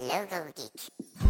Logo Geek.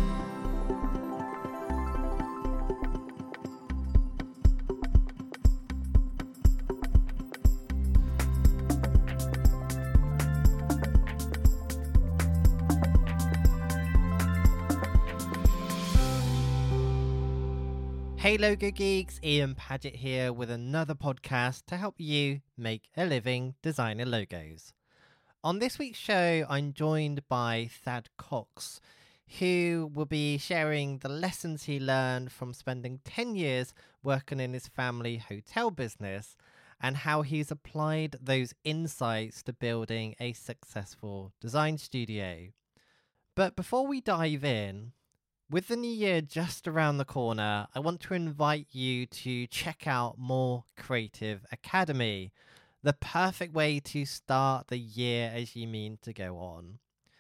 Hey Logo Geeks, Ian Paget here with another podcast to help you make a living designing logos. On this week's show, I'm joined by Thad Cox, who will be sharing the lessons he learned from spending 10 years working in his family hotel business and how he's applied those insights to building a successful design studio. But before we dive in, with the new year just around the corner, I want to invite you to check out More Creative Academy, the perfect way to start the year as you mean to go on.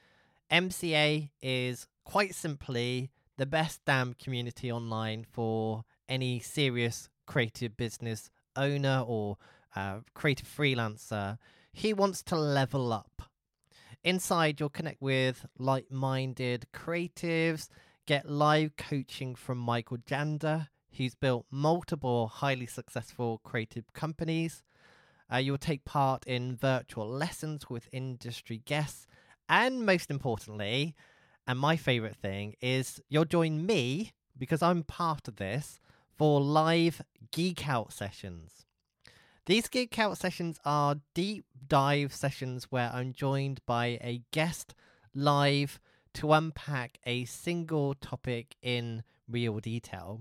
MCA is quite simply the best damn community online for any serious creative business owner or creative freelancer who wants to level up. Inside, you'll connect with like-minded creatives, get live coaching from Michael Jander, who's built multiple highly successful creative companies. You'll take part in virtual lessons with industry guests. And most importantly, and my favorite thing, is you'll join me, because I'm part of this, for live Geek Out sessions. These Geek Out sessions are deep dive sessions where I'm joined by a guest live to unpack a single topic in real detail.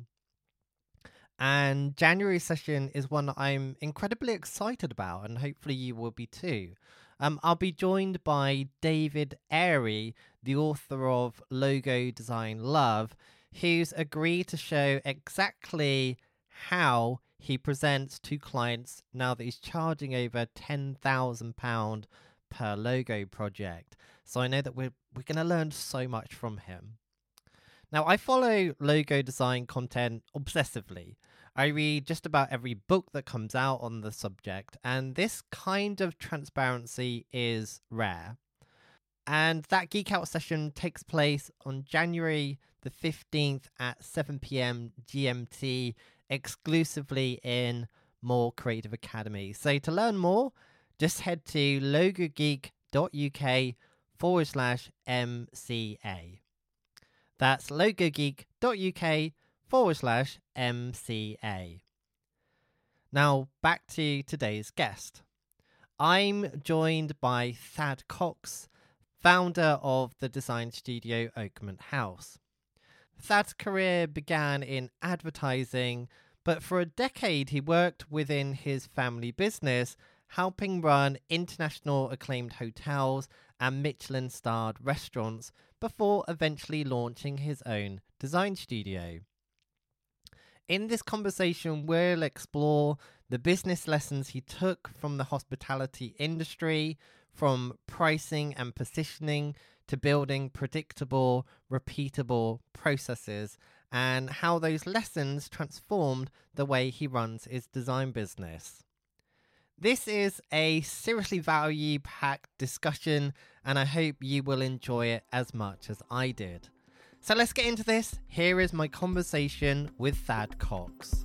And January session is one I'm incredibly excited about, and hopefully you will be too. I'll be joined by David Airy, the author of Logo Design Love, who's agreed to show exactly how he presents to clients now that he's charging over £10,000 per logo project. So I know that we're going to learn so much from him. Now, I follow logo design content obsessively. I read just about every book that comes out on the subject, and this kind of transparency is rare. And that Geek Out session takes place on January the 15th at 7 p.m. GMT, exclusively in More Creative Academy. So to learn more, just head to logogeek.uk/MCA. That's logogeek.uk/MCA. Now back to today's guest. I'm joined by Thad Cox, founder of the design studio Oakmont House. Thad's career began in advertising, but for a decade he worked within his family business, helping run international acclaimed hotels and Michelin-starred restaurants before eventually launching his own design studio. In this conversation, we'll explore the business lessons he took from the hospitality industry, from pricing and positioning to building predictable, repeatable processes, and how those lessons transformed the way he runs his design business. This is a seriously value-packed discussion, and I hope you will enjoy it as much as I did. So let's get into this. Here is my conversation with Thad Cox.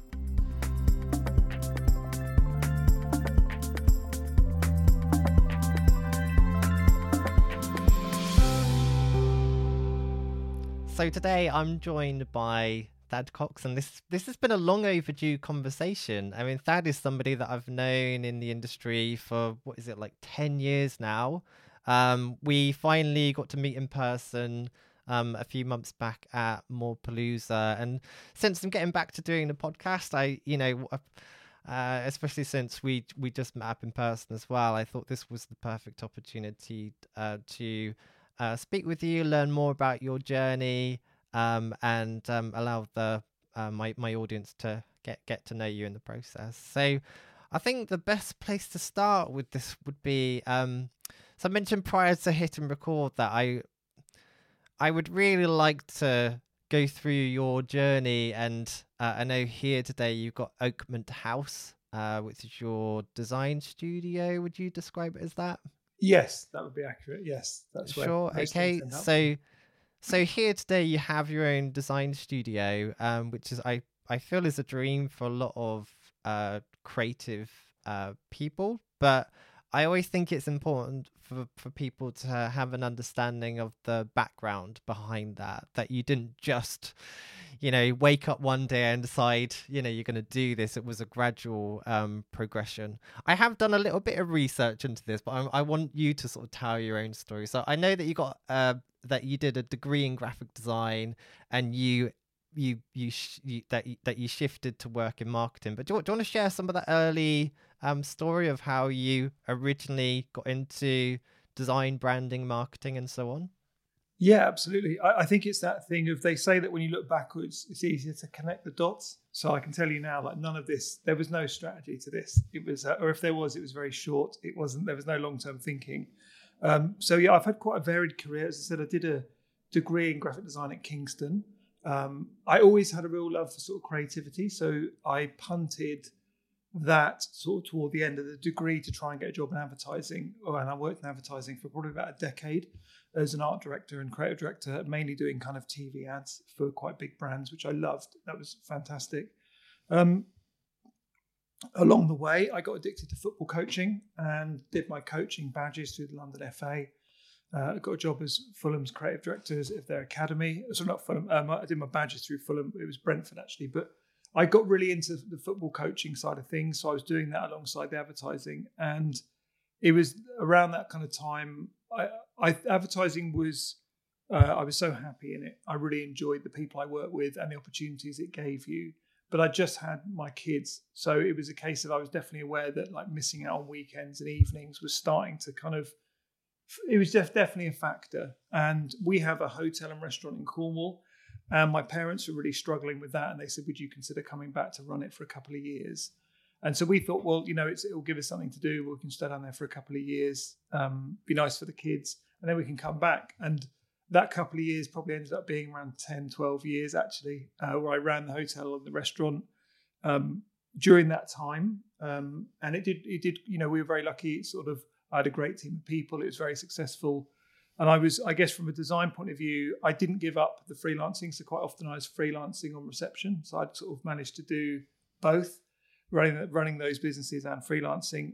So today I'm joined by Thad Cox, and this has been a long overdue conversation. I mean, Thad is somebody that I've known in the industry for, 10 years now. We finally got to meet in person a few months back at Morepalooza, and since I'm getting back to doing the podcast, especially since we just met up in person as well, I thought this was the perfect opportunity to speak with you, learn more about your journey, and allow the my audience to get to know you in the process. So I think the best place to start with this would be, so I mentioned prior to hitting record that I would really like to go through your journey, and I know here today you've got Oakmont House, which is your design studio. Would you describe it as that? Yes, that would be accurate. Yes, that's where. Sure. Okay. So here today you have your own design studio, which is I feel is a dream for a lot of creative people. But I always think it's important for people to have an understanding of the background behind that you didn't just, wake up one day and decide, you're going to do this. It was a gradual progression. I have done a little bit of research into this, but I want you to sort of tell your own story. So I know that you got that you did a degree in graphic design, and you shifted to work in marketing. But do you want to share some of that early story of how you originally got into design, branding, marketing, and so on? Yeah, absolutely. I think it's that thing of, they say that when you look backwards, it's easier to connect the dots. So I can tell you now, like, none of this, there was no strategy to this. It was, or if there was, it was very short. It wasn't, there was no long-term thinking. So yeah, I've had quite a varied career. As I said, I did a degree in graphic design at Kingston. I always had a real love for sort of creativity. So I punted that sort of toward the end of the degree to try and get a job in advertising. And I worked in advertising for probably about a decade as an art director and creative director, mainly doing kind of TV ads for quite big brands, which I loved. That was fantastic. Along the way, I got addicted to football coaching and did my coaching badges through the London FA. I got a job as Fulham's creative directors of their academy. So not Fulham, I did my badges through Fulham. It was Brentford actually, but I got really into the football coaching side of things. So I was doing that alongside the advertising. And it was around that kind of time, advertising was, I was so happy in it. I really enjoyed the people I worked with and the opportunities it gave you. But I just had my kids. So it was a case of, I was definitely aware that like missing out on weekends and evenings was starting to kind of, it was definitely a factor. And we have a hotel and restaurant in Cornwall. And my parents were really struggling with that. And they said, would you consider coming back to run it for a couple of years? And so we thought, well, it'll give us something to do. We can stay down there for a couple of years, be nice for the kids, and then we can come back. And that couple of years probably ended up being around 10, 12 years, actually, where I ran the hotel and the restaurant during that time. And it did, we were very lucky. I had a great team of people. It was very successful. And I guess from a design point of view, I didn't give up the freelancing. So quite often I was freelancing on reception. So I'd sort of managed to do both, running those businesses and freelancing.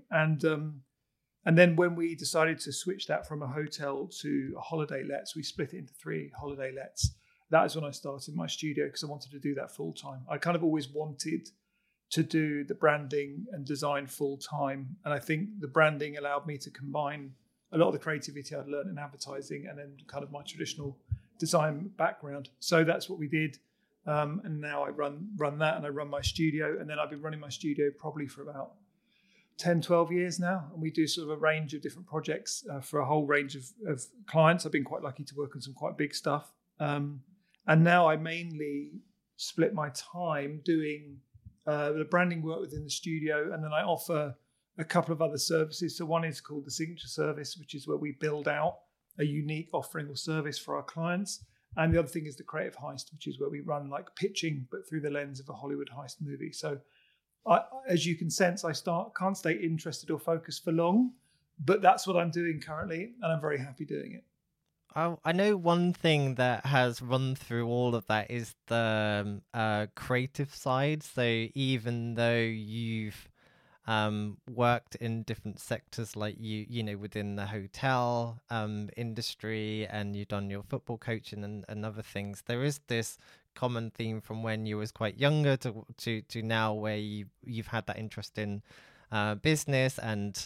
And then when we decided to switch that from a hotel to a holiday lets, we split it into 3 holiday lets. That is when I started my studio, because I wanted to do that full time. I kind of always wanted to do the branding and design full time. And I think the branding allowed me to combine a lot of the creativity I'd learned in advertising and then kind of my traditional design background. So that's what we did. And now I run that, and I run my studio. And then I've been running my studio probably for about 10, 12 years now. And we do sort of a range of different projects for a whole range of clients. I've been quite lucky to work on some quite big stuff. And now I mainly split my time doing the branding work within the studio. And then I offer a couple of other services. So one is called the Signature Service, which is where we build out a unique offering or service for our clients. And the other thing is the Creative Heist, which is where we run like pitching, but through the lens of a Hollywood heist movie. So as you can sense, I can't stay interested or focused for long, but that's what I'm doing currently, and I'm very happy doing it. I know one thing that has run through all of that is the creative side. So even though you've worked in different sectors, like within the hotel industry, and you've done your football coaching and other things, there is this common theme from when you was quite younger to now, where you've had that interest in business and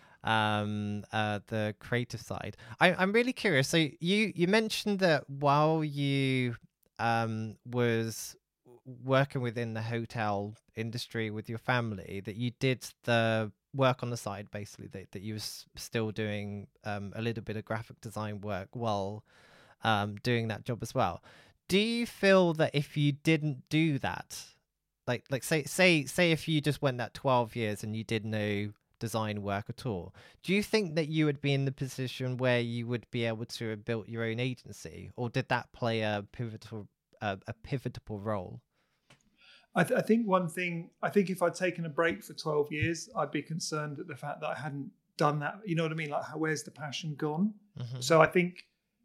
the creative side. I'm really curious. So you mentioned that while you was working within the hotel industry with your family, that you did the work on the side, basically, that you was still doing a little bit of graphic design work while doing that job as well. Do you feel that if you didn't do that, like say if you just went that 12 years and you did no design work at all, do you think that you would be in the position where you would be able to have built your own agency, or did that play a pivotal role? I think one thing, if I'd taken a break for 12 years, I'd be concerned at the fact that I hadn't done that. You know what I mean? Like, where's the passion gone? Mm-hmm. So I think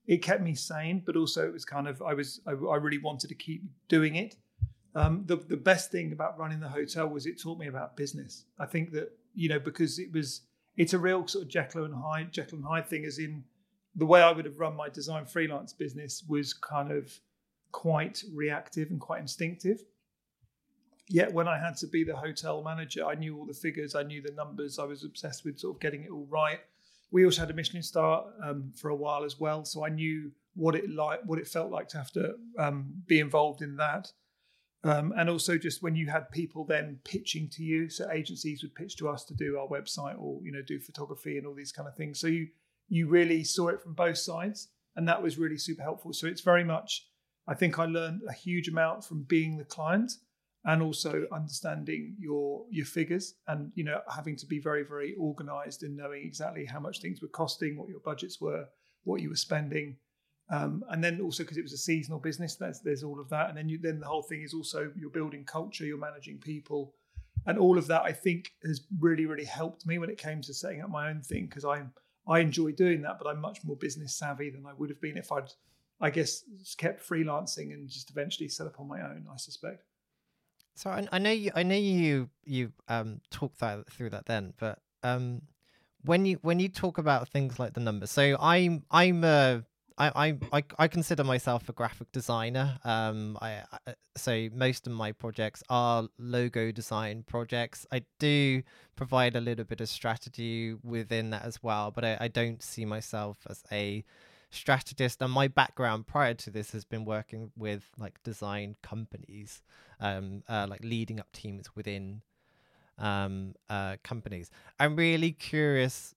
it kept me sane, but also it was kind of, I really wanted to keep doing it. The best thing about running the hotel was it taught me about business. I think that, because it's a real sort of Jekyll and Hyde thing, as in the way I would have run my design freelance business was kind of quite reactive and quite instinctive. Yet when I had to be the hotel manager, I knew all the figures, I knew the numbers, I was obsessed with sort of getting it all right. We also had a Michelin star for a while as well, so I knew what it felt like to have to be involved in that. And also just when you had people then pitching to you, so agencies would pitch to us to do our website or do photography and all these kind of things. So you really saw it from both sides, and that was really super helpful. So it's very much, I think I learned a huge amount from being the client and also understanding your figures and having to be very, very organized and knowing exactly how much things were costing, what your budgets were, what you were spending. And then also because it was a seasonal business, there's all of that. And then the whole thing is also you're building culture, you're managing people, and all of that I think has really, really helped me when it came to setting up my own thing, because I enjoy doing that, but I'm much more business savvy than I would have been if I'd, I guess, kept freelancing and just eventually set up on my own, I suspect. So I know you talked through that then, but when you talk about things like the numbers, so I consider myself a graphic designer. So most of my projects are logo design projects. I do provide a little bit of strategy within that as well, but I don't see myself as a strategist. And my background prior to this has been working with like design companies, like leading up teams within companies. I'm really curious,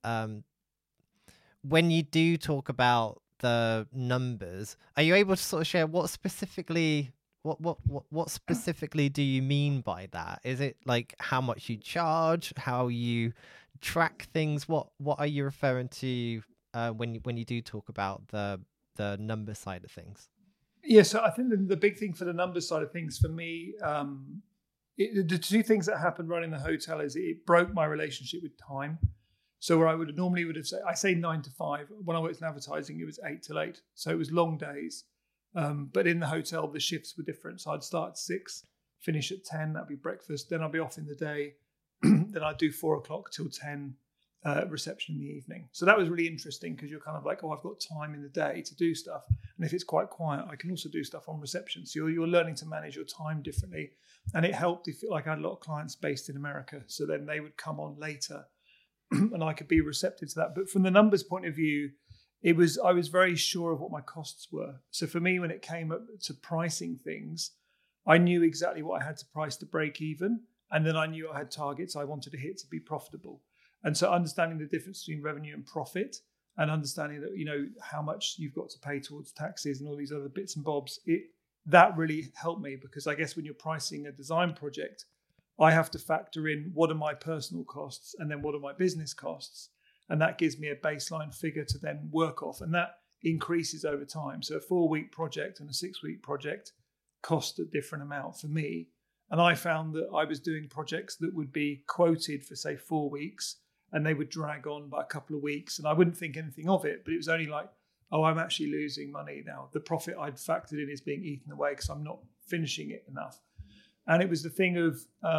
when you do talk about the numbers, are you able to sort of share what specifically do you mean by that? Is it like how much you charge, how you track things? What are you referring to when you do talk about the number side of things? Yeah, so I think the big thing for the numbers side of things for me, the two things that happened running the hotel is it broke my relationship with time. So where I would have said, I say 9 to 5. When I worked in advertising, it was 8 till 8. So it was long days. But in the hotel, the shifts were different. So I'd start at 6, finish at 10. That'd be breakfast. Then I'd be off in the day. Then I'd do 4 o'clock till 10, reception in the evening. So that was really interesting because you're kind of like, oh, I've got time in the day to do stuff. And if it's quite quiet, I can also do stuff on reception. So you're learning to manage your time differently. And it helped if, like, I had a lot of clients based in America. So then they would come on later. And I could be receptive to that. But from the numbers point of view, I was very sure of what my costs were. So for me, when it came up to pricing things, I knew exactly what I had to price to break even. And then I knew I had targets I wanted to hit to be profitable. And so understanding the difference between revenue and profit and understanding that, how much you've got to pay towards taxes and all these other bits and bobs, that really helped me, because I guess when you're pricing a design project, I have to factor in what are my personal costs and then what are my business costs. And that gives me a baseline figure to then work off. And that increases over time. So a 4-week project and a 6-week project cost a different amount for me. And I found that I was doing projects that would be quoted for, say, 4 weeks, and they would drag on by a couple of weeks. And I wouldn't think anything of it, but it was only like, oh, I'm actually losing money now. The profit I'd factored in is being eaten away because I'm not finishing it enough. And it was the thing of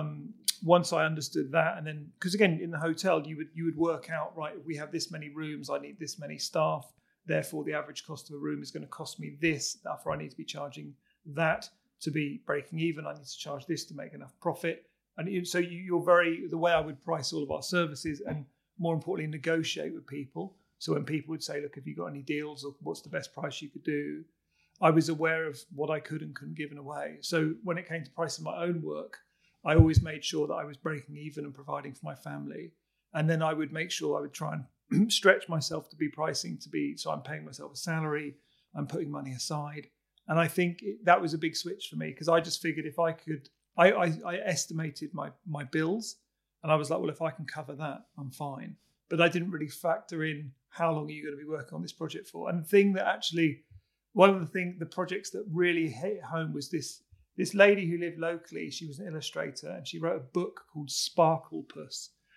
once I understood that, and then because again in the hotel you would work out, right, we have this many rooms, I need this many staff, therefore the average cost of a room is going to cost me this, therefore I need to be charging that to be breaking even, I need to charge this to make enough profit. And so the way I would price all of our services, and more importantly negotiate with people. So when people would say, look, have you got any deals, or what's the best price you could do, I was aware of what I could and couldn't give away. So when it came to pricing my own work, I always made sure that I was breaking even and providing for my family. And then I would make sure I would try and stretch myself to be pricing so I'm paying myself a salary, I'm putting money aside. And I think that was a big switch for me, because I just figured if I could, I estimated my bills, and I was like, well, if I can cover that, I'm fine. But I didn't really factor in how long are you going to be working on this project for. And the thing that actually, one of the projects that really hit home was this lady who lived locally. She was an illustrator, and she wrote a book called Sparkle Puss.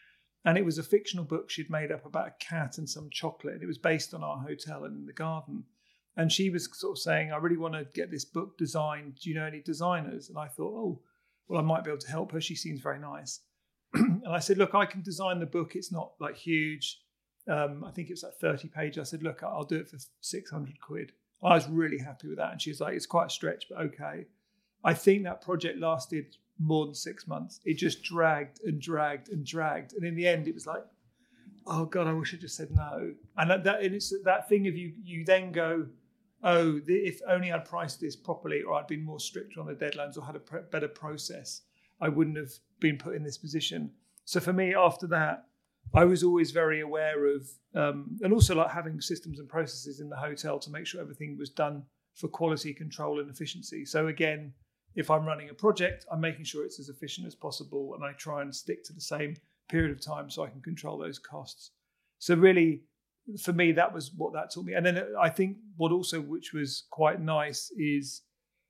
And it was a fictional book she'd made up about a cat and some chocolate. And it was based on our hotel and in the garden. And she was sort of saying, I really want to get this book designed. Do you know any designers? And I thought, oh, well, I might be able to help her. She seems very nice. And I said, look, I can design the book. It's not like huge. I think it's like 30 pages. I said, look, I'll do it for 600 quid. I was really happy with that. And she was like, it's quite a stretch, but okay. I think that project lasted more than 6 months. It just dragged and dragged and dragged. And in the end, it was like, oh God, I wish I just said no. And it's that thing of you then go, oh, if only I'd priced this properly, or I'd been more strict on the deadlines, or had a better process, I wouldn't have been put in this position. So for me, after that, I was always very aware of, and also like having systems and processes in the hotel to make sure everything was done for quality control and efficiency. So again, if I'm running a project, I'm making sure it's as efficient as possible, and I try and stick to the same period of time so I can control those costs. So really, for me, that was what that taught me. And then I think which was quite nice, is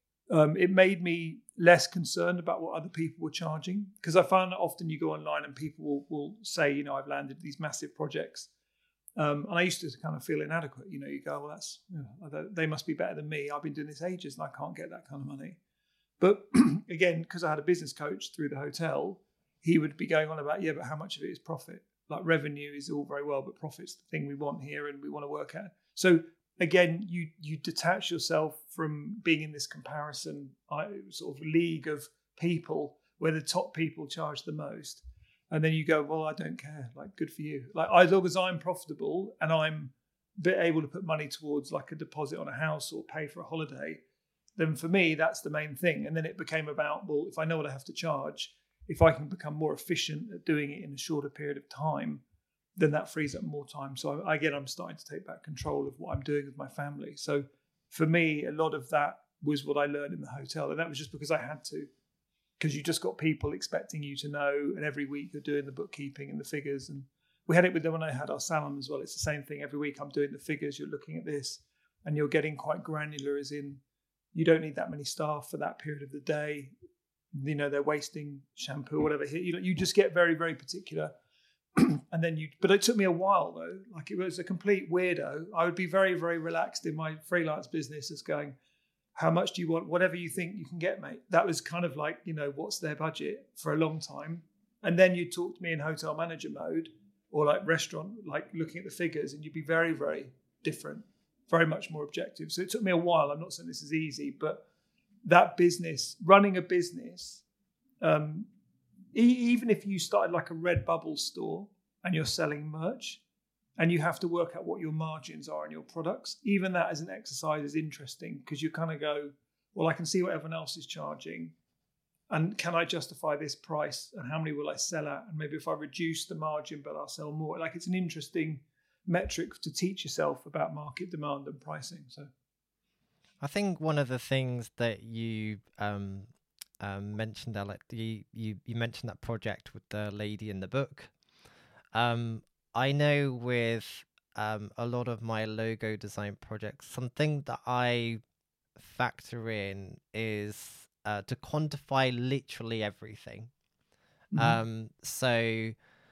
it made me less concerned about what other people were charging, because I find that often you go online and people will say, I've landed these massive projects. And I used to kind of feel inadequate. You go, well, they must be better than me. I've been doing this ages and I can't get that kind of money. But again, because I had a business coach through the hotel, he would be going on about, but how much of it is profit? Like revenue is all very well, but profit's the thing we want here and we want to work at. So again, you detach yourself from being in this comparison sort of league of people where the top people charge the most. And then you go, well, I don't care. Like, good for you. Like, as long as I'm profitable and I'm able to put money towards like a deposit on a house or pay for a holiday, then for me, that's the main thing. And then it became about, well, if I know what I have to charge, if I can become more efficient at doing it in a shorter period of time, then that frees up more time. So I'm starting to take back control of what I'm doing with my family. So for me, a lot of that was what I learned in the hotel. And that was just because I had to, because you just got people expecting you to know. And every week you're doing the bookkeeping and the figures. And we had it with them when I had our salon as well. It's the same thing. Every week I'm doing the figures. You're looking at this and you're getting quite granular, as in, you don't need that many staff for that period of the day. They're wasting shampoo or whatever. You just get very, very particular. And then but it took me a while though. Like, it was a complete weirdo. I would be very, very relaxed in my freelance business as going, how much do you want? Whatever you think you can get, mate. That was kind of like, what's their budget for a long time. And then you talk to me in hotel manager mode or like restaurant, like looking at the figures, and you'd be very, very different. Very much more objective. So it took me a while. I'm not saying this is easy, but that business, running a business, even if you started like a Redbubble store and you're selling merch and you have to work out what your margins are on your products, even that as an exercise is interesting, because you kind of go, well, I can see what everyone else is charging. And can I justify this price? And how many will I sell at? And maybe if I reduce the margin, but I'll sell more. Like, it's an interesting metric to teach yourself about market demand and pricing. So I think one of the things that you mentioned, Alec, you mentioned that project with the lady in the book. I know with a lot of my logo design projects, something that I factor in is to quantify literally everything. So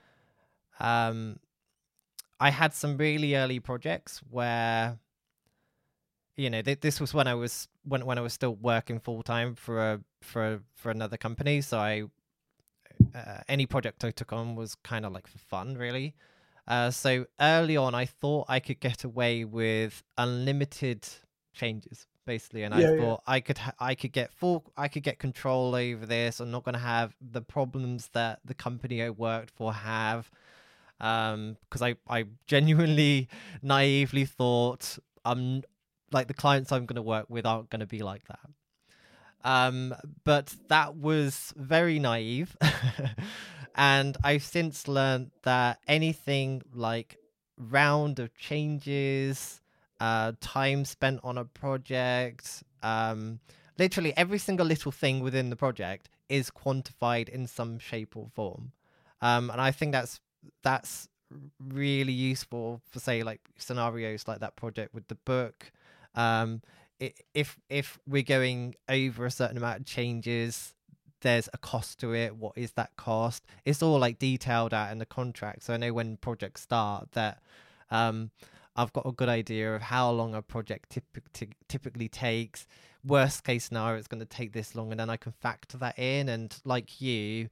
I had some really early projects where, this was when I was still working full time for another company. So any project I took on was kind of like for fun, really. So early on, I thought I could get away with unlimited changes, basically, and I thought I could get control over this. I'm not going to have the problems that the company I worked for have. Because I genuinely naively thought like the clients I'm going to work with aren't going to be like that. But that was very naive. And I've since learned that anything like round of changes, time spent on a project, literally every single little thing within the project is quantified in some shape or form. And I think that's really useful for, say, like scenarios like that project with the book. If we're going over a certain amount of changes, there's a cost to it. What is that cost? It's all like detailed out in the contract. So I know when projects start that I've got a good idea of how long a project typically takes. Worst case scenario, it's going to take this long, and then I can factor that in. And like you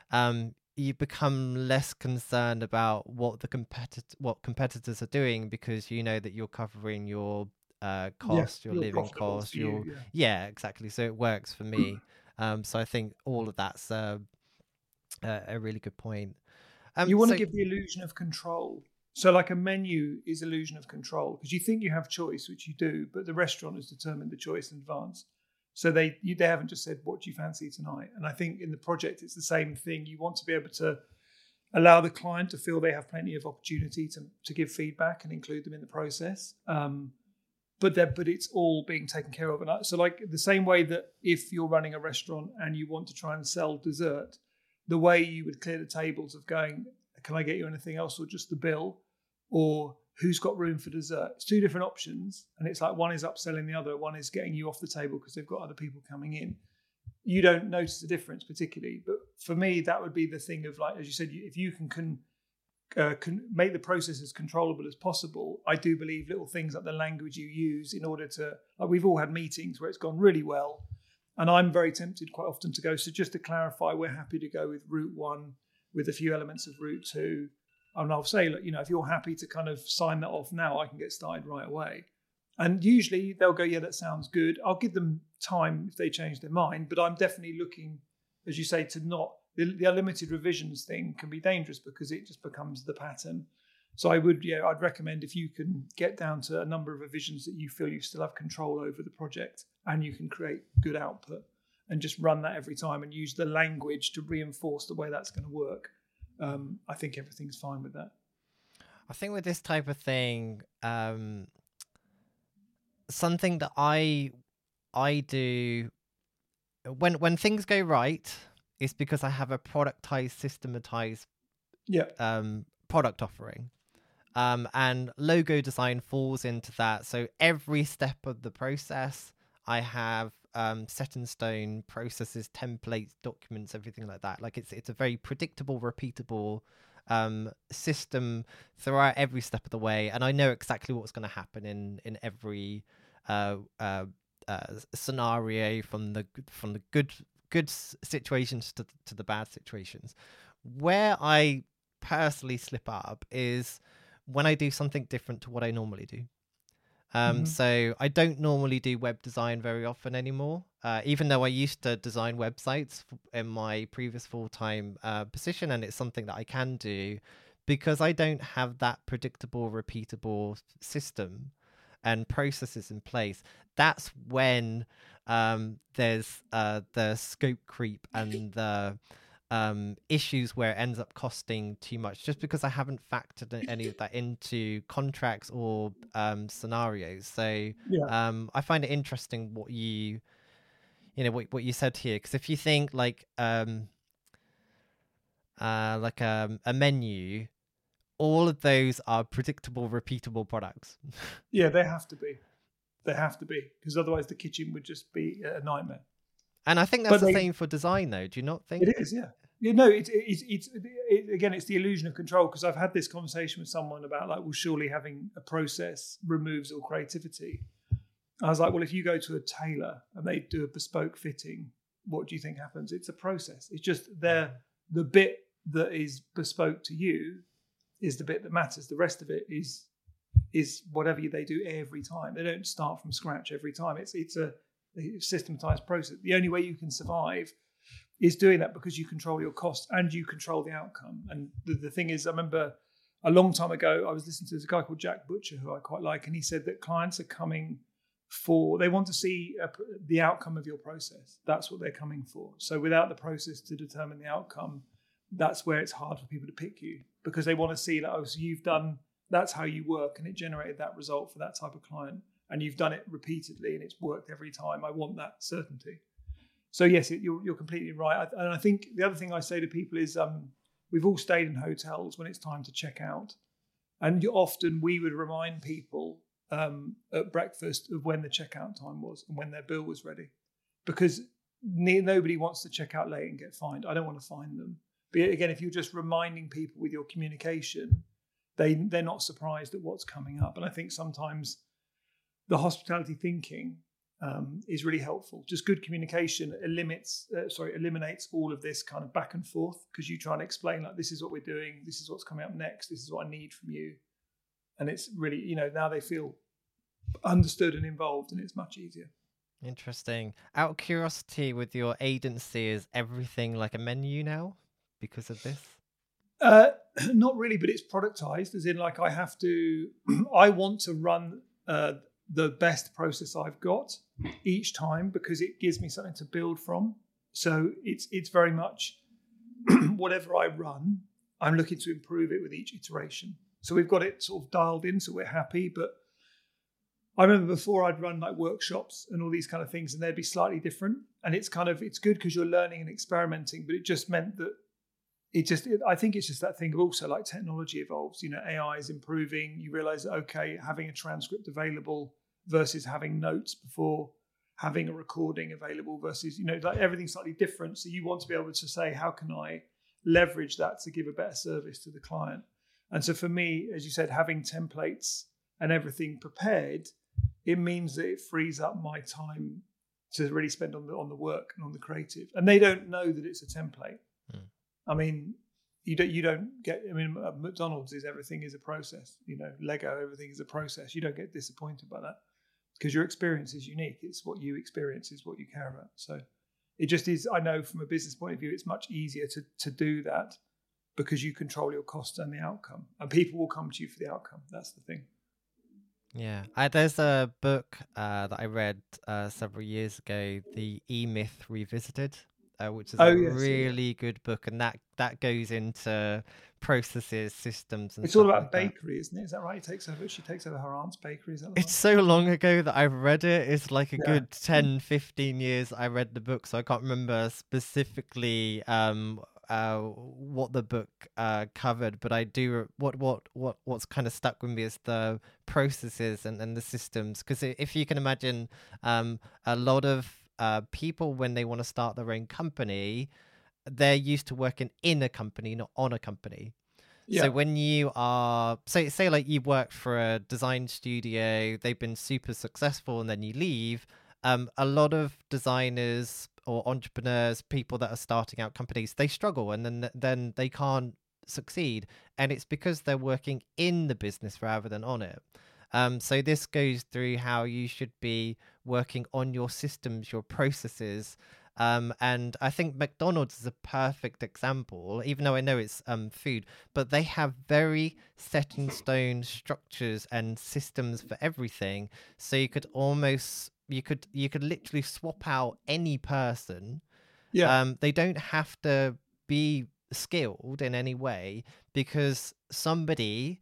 become less concerned about what competitors are doing, because you know that you're covering your cost, your living cost, yeah, exactly. So it works for me. So I think all of that's a really good point. You want to give the illusion of control. So like a menu is illusion of control, because you think you have choice, which you do, but the restaurant has determined the choice in advance. So they haven't just said, what do you fancy tonight? And I think in the project, it's the same thing. You want to be able to allow the client to feel they have plenty of opportunity to give feedback and include them in the process. But it's all being taken care of. And so like the same way that if you're running a restaurant and you want to try and sell dessert, the way you would clear the tables of going, can I get you anything else, or just the bill, or who's got room for dessert? It's two different options. And it's like one is upselling the other. One is getting you off the table because they've got other people coming in. You don't notice the difference particularly. But for me, that would be the thing of, like, as you said, if you can make the process as controllable as possible. I do believe little things like the language you use in order to, like, we've all had meetings where it's gone really well. And I'm very tempted quite often to go, so just to clarify, we're happy to go with route 1 with a few elements of route 2. And I'll say, look, if you're happy to kind of sign that off now, I can get started right away. And usually they'll go, yeah, that sounds good. I'll give them time if they change their mind, but I'm definitely looking, as you say, to not, the unlimited revisions thing can be dangerous because it just becomes the pattern. So I'd recommend, if you can get down to a number of revisions that you feel you still have control over the project and you can create good output, and just run that every time and use the language to reinforce the way that's going to work. I think everything's fine with that. I think with this type of thing, something that I do when things go right is because I have a productized, systematized product offering. And logo design falls into that. So every step of the process, I have set in stone processes, templates, documents, everything like that. Like it's a very predictable, repeatable system throughout every step of the way, and I know exactly what's going to happen in every scenario, from the good situations to the bad situations. Where I personally slip up is when I do something different to what I normally do. So I don't normally do web design very often anymore, even though I used to design websites in my previous full-time position, and it's something that I can do because I don't have that predictable, repeatable system and processes in place. That's when there's the scope creep and the issues where it ends up costing too much, just because I haven't factored any of that into contracts or scenarios. So I find it interesting what you said here, because if you think like a menu, all of those are predictable, repeatable products. Yeah, they have to be. They have to be, because otherwise the kitchen would just be a nightmare. And I think that's the same for design, though. Do you not think? It is, yeah. Yeah, no, it's again, it's the illusion of control, because I've had this conversation with someone about, like, well, surely having a process removes all creativity. I was like, well, if you go to a tailor and they do a bespoke fitting, what do you think happens? It's a process. It's just the bit that is bespoke to you is the bit that matters. The rest of it is whatever they do every time. They don't start from scratch every time. It's a systematized process. The only way you can survive is doing that, because you control your costs and you control the outcome. And the thing is, I remember a long time ago, I was listening to this guy called Jack Butcher, who I quite like, and he said that clients are coming they want to see the outcome of your process. That's what they're coming for. So without the process to determine the outcome, that's where it's hard for people to pick you, because they want to see, like, oh, so you've done, that's how you work, and it generated that result for that type of client, and you've done it repeatedly and it's worked every time. I want that certainty. So yes, you're completely right. And I think the other thing I say to people is, we've all stayed in hotels when it's time to check out, and often we would remind people at breakfast of when the checkout time was and when their bill was ready, because nobody wants to check out late and get fined. I don't want to fine them. But again, if you're just reminding people with your communication, they're not surprised at what's coming up. And I think sometimes the hospitality thinking is really helpful. Just good communication eliminates all of this kind of back and forth, because you try and explain, like, this is what we're doing, this is what's coming up next, this is what I need from you. And it's really, now they feel understood and involved, and it's much easier. Interesting. Out of curiosity, with your agency, is everything like a menu now because of this? Not really, but it's productized, as in, like, I want to run the best process I've got each time, because it gives me something to build from. So it's very much whatever I run, I'm looking to improve it with each iteration. So we've got it sort of dialed in, so we're happy. But I remember before, I'd run like workshops and all these kind of things, and they'd be slightly different. And it's good because you're learning and experimenting, but it just meant that I think it's just that thing of also, like, technology evolves. AI is improving. You realize that, okay, having a transcript available versus having notes before, having a recording available versus, like, everything's slightly different. So you want to be able to say, how can I leverage that to give a better service to the client? And so for me, as you said, having templates and everything prepared, it means that it frees up my time to really spend on the work and on the creative. And they don't know that it's a template. I mean, you don't get. I mean, at McDonald's everything is a process. Lego, everything is a process. You don't get disappointed by that, because your experience is unique. It's what you experience is what you care about. So it just is. I know from a business point of view, it's much easier to do that, because you control your costs and the outcome, and people will come to you for the outcome. That's the thing. Yeah, there's a book that I read several years ago, The E-Myth Revisited, which is really good book, and that goes into processes, systems, and it's all about like bakery, isn't it? Is that right? She takes over her aunt's bakery. Is that it's so long ago that I've read it. It's like a good 10, 15 years I read the book, so I can't remember specifically what the book covered, but I do what's kind of stuck with me is the processes and the systems, because if you can imagine, a lot of people, when they want to start their own company, they're used to working in a company, not on a company. So when you are, say like you've worked for a design studio, they've been super successful, and then you leave, a lot of designers or entrepreneurs, people that are starting out companies, they struggle, and then they can't succeed. And it's because they're working in the business rather than on it. So this goes through how you should be working on your systems, your processes. And I think McDonald's is a perfect example, even though I know it's food, but they have very set in stone structures and systems for everything. So you could literally swap out any person. They don't have to be skilled in any way, because somebody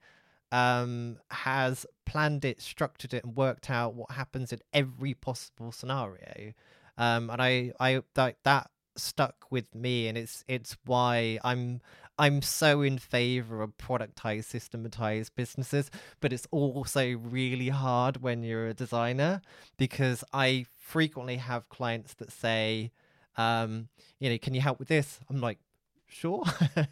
has planned it, structured it, and worked out what happens in every possible scenario. And I that stuck with me, and it's why I'm so in favor of productized, systematized businesses. But it's also really hard when you're a designer, because I frequently have clients that say, can you help with this? I'm like, sure.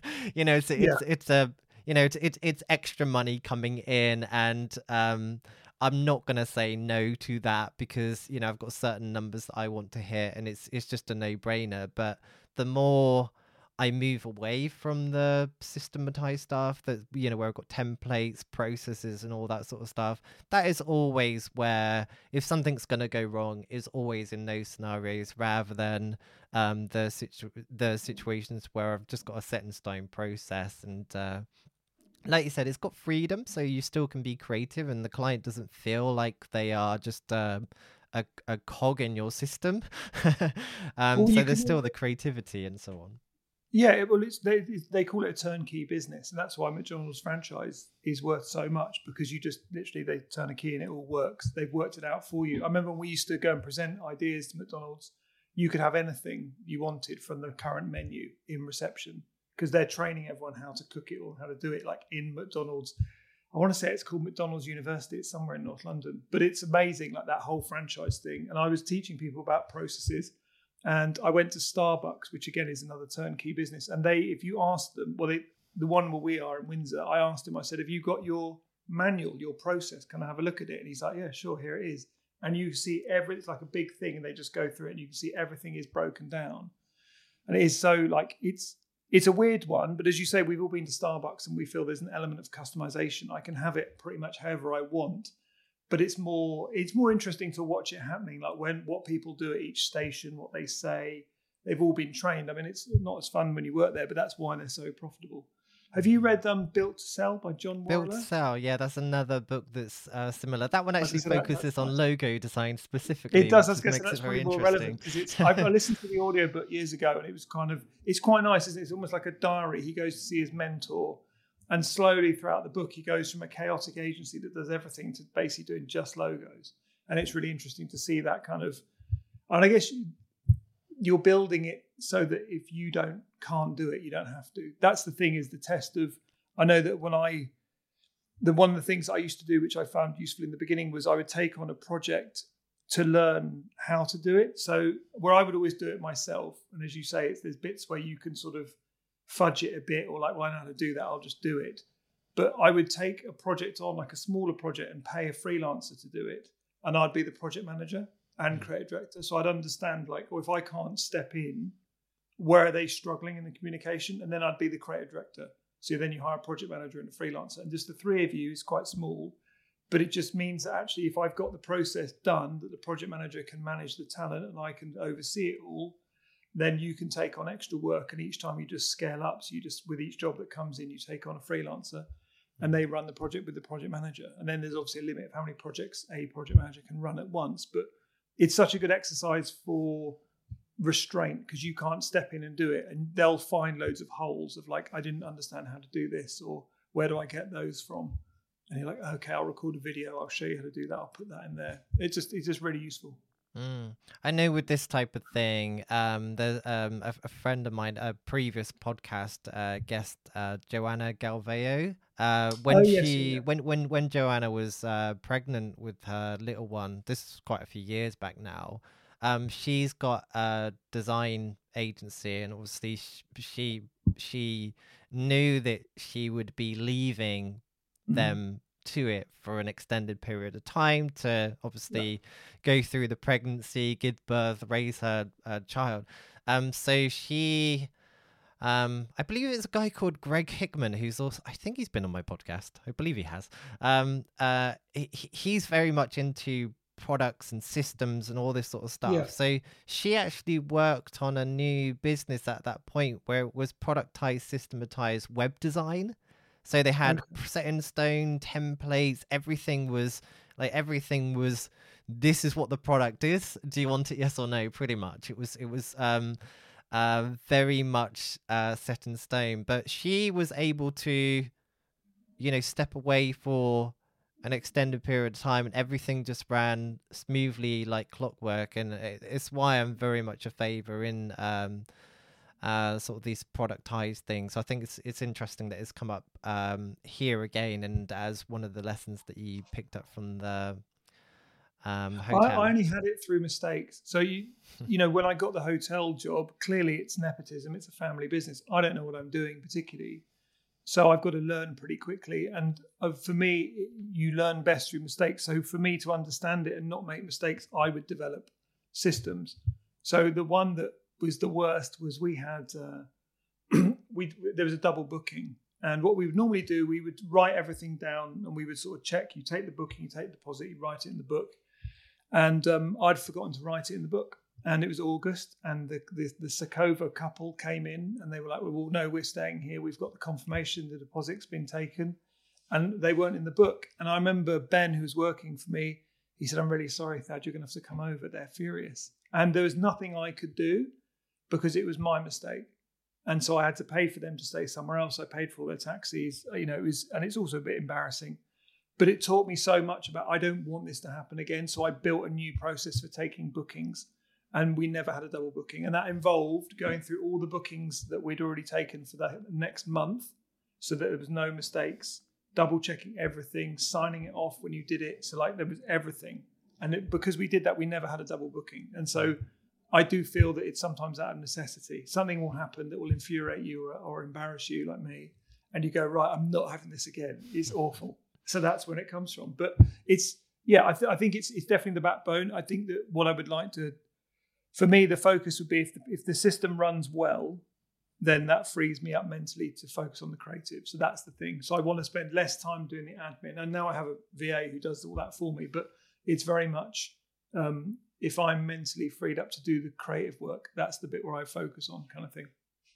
It's extra money coming in, and I'm not gonna say no to that, because I've got certain numbers that I want to hit, and it's just a no-brainer. But the more I move away from the systematized stuff, that where I've got templates, processes, and all that sort of stuff, that is always where, if something's gonna go wrong, is always in those scenarios, rather than the situations where I've just got a set in stone process. And like you said, it's got freedom, so you still can be creative, and the client doesn't feel like they are just a cog in your system. So there's still the creativity and so on. Yeah, well, they call it a turnkey business, and that's why McDonald's franchise is worth so much, because you just literally, they turn a key and it all works. They've worked it out for you. I remember when we used to go and present ideas to McDonald's, you could have anything you wanted from the current menu in reception, because they're training everyone how to cook it or how to do it, like in McDonald's. I want to say it's called McDonald's University. It's somewhere in North London, but it's amazing, like that whole franchise thing. And I was teaching people about processes, And I went to Starbucks, which again is another turnkey business. And if you ask them, the one where we are in Windsor, I asked him, I said, have you got your manual, your process? Can I have a look at it? And he's like, yeah, sure, here it is. And you see it's like a big thing, and they just go through it, and you can see everything is broken down. And it is so like, it's a weird one, but as you say, we've all been to Starbucks and we feel there's an element of customization. I can have it pretty much however I want, but it's more interesting to watch it happening, like what people do at each station, what they say. They've all been trained. I mean, it's not as fun when you work there, but that's why they're so profitable. Have you read Built to Sell by John Wilder? Built to Sell, yeah, that's another book that's similar. That one actually focuses on logo design specifically. It does. That's probably more relevant because I listened to the audiobook years ago, and it was it's quite nice, isn't it? It's almost like a diary. He goes to see his mentor, and slowly throughout the book, he goes from a chaotic agency that does everything to basically doing just logos. And it's really interesting to see that kind of, and I guess you're building it so that if you can't do it, you don't have to. That's the thing, is the test of, I know that one of the things I used to do, which I found useful in the beginning, was I would take on a project to learn how to do it. So where I would always do it myself, and as you say, there's bits where you can sort of fudge it a bit, or like, well, I know how to do that, I'll just do it. But I would take a project on, like a smaller project, and pay a freelancer to do it. And I'd be the project manager and creative director. So I'd understand, like, well, if I can't step in, where are they struggling in the communication? And then I'd be the creative director. So then you hire a project manager and a freelancer. And just the three of you is quite small. But it just means that actually, if I've got the process done, that the project manager can manage the talent and I can oversee it all, then you can take on extra work. And each time you just scale up. So you just, with each job that comes in, you take on a freelancer and they run the project with the project manager. And then there's obviously a limit of how many projects a project manager can run at once. But it's such a good exercise for restraint, because you can't step in and do it, and they'll find loads of holes of like, I didn't understand how to do this, or where do I get those from? And you're like, okay, I'll record a video, I'll show you how to do that, I'll put that in there. It's just really useful. I know with this type of thing, there's a friend of mine, a previous podcast guest, Joanna Galveo. When Joanna was pregnant with her little one, this is quite a few years back now. She's got a design agency, and obviously she knew that she would be leaving them to it for an extended period of time to obviously go through the pregnancy, give birth, raise her child. So she, I believe it's a guy called Greg Hickman, who's also, I think he's been on my podcast. I believe he has. He's very much into products and systems and all this sort of stuff. Yeah. So she actually worked on a new business at that point where it was productized, systematized web design. So they had set in stone templates. Everything was, this is what the product is. Do you want it? Yes or no? Pretty much. It was very much set in stone. But she was able to, step away for an extended period of time, and everything just ran smoothly like clockwork. And it's why I'm very much a favor in sort of these productized things. So I think it's interesting that it's come up here again, and as one of the lessons that you picked up from the hotel. I only had it through mistakes. So when I got the hotel job, clearly it's nepotism, it's a family business. I don't know what I'm doing particularly, so I've got to learn pretty quickly. And for me, you learn best through mistakes. So for me to understand it and not make mistakes, I would develop systems. So the one that was the worst was we had there was a double booking, and what we would normally do, we would write everything down and we would sort of check. You take the booking, you take the deposit, you write it in the book. And I'd forgotten to write it in the book, and it was August, and the Sakova couple came in and they were like, well, no, we're staying here, we've got the confirmation the deposit's been taken, and they weren't in the book. And I remember Ben, who was working for me, he said, I'm really sorry, Thad, you're gonna have to come over, they're furious. And there was nothing I could do because it was my mistake. And so I had to pay for them to stay somewhere else. I paid for all their taxis, and it's also a bit embarrassing. But it taught me so much about, I don't want this to happen again. So I built a new process for taking bookings, and we never had a double booking. And that involved going through all the bookings that we'd already taken for the next month so that there was no mistakes, double checking everything, signing it off when you did it. So there was everything. And because we did that, we never had a double booking. And so I do feel that it's sometimes out of necessity. Something will happen that will infuriate you or embarrass you, like me, and you go, right, I'm not having this again. It's awful. So that's when it comes from. But it's, I think it's definitely the backbone. I think that what I would like to, for me, the focus would be if the system runs well, then that frees me up mentally to focus on the creative. So that's the thing. So I want to spend less time doing the admin. And now I have a VA who does all that for me, but it's very much, if I'm mentally freed up to do the creative work, that's the bit where I focus on, kind of thing.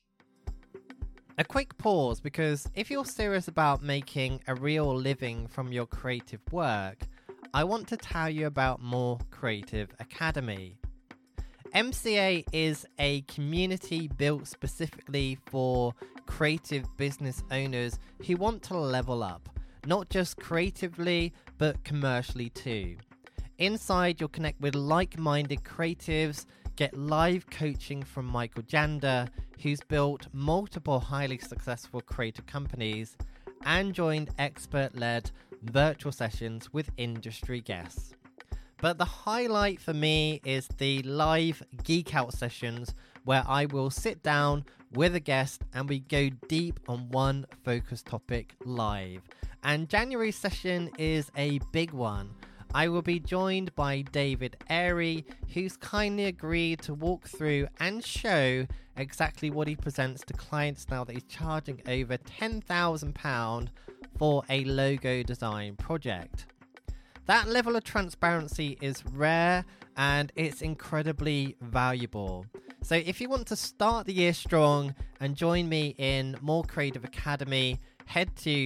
A quick pause, because if you're serious about making a real living from your creative work, I want to tell you about More Creative Academy. MCA is a community built specifically for creative business owners who want to level up, not just creatively, but commercially too. Inside, you'll connect with like-minded creatives, get live coaching from Michael Janda, who's built multiple highly successful creative companies, and joined expert-led virtual sessions with industry guests. But the highlight for me is the live Geek Out sessions, where I will sit down with a guest and we go deep on one focus topic live. And January's session is a big one. I will be joined by David Airy, who's kindly agreed to walk through and show exactly what he presents to clients now that he's charging over £10,000 for a logo design project. That level of transparency is rare and it's incredibly valuable. So if you want to start the year strong and join me in More Creative Academy, head to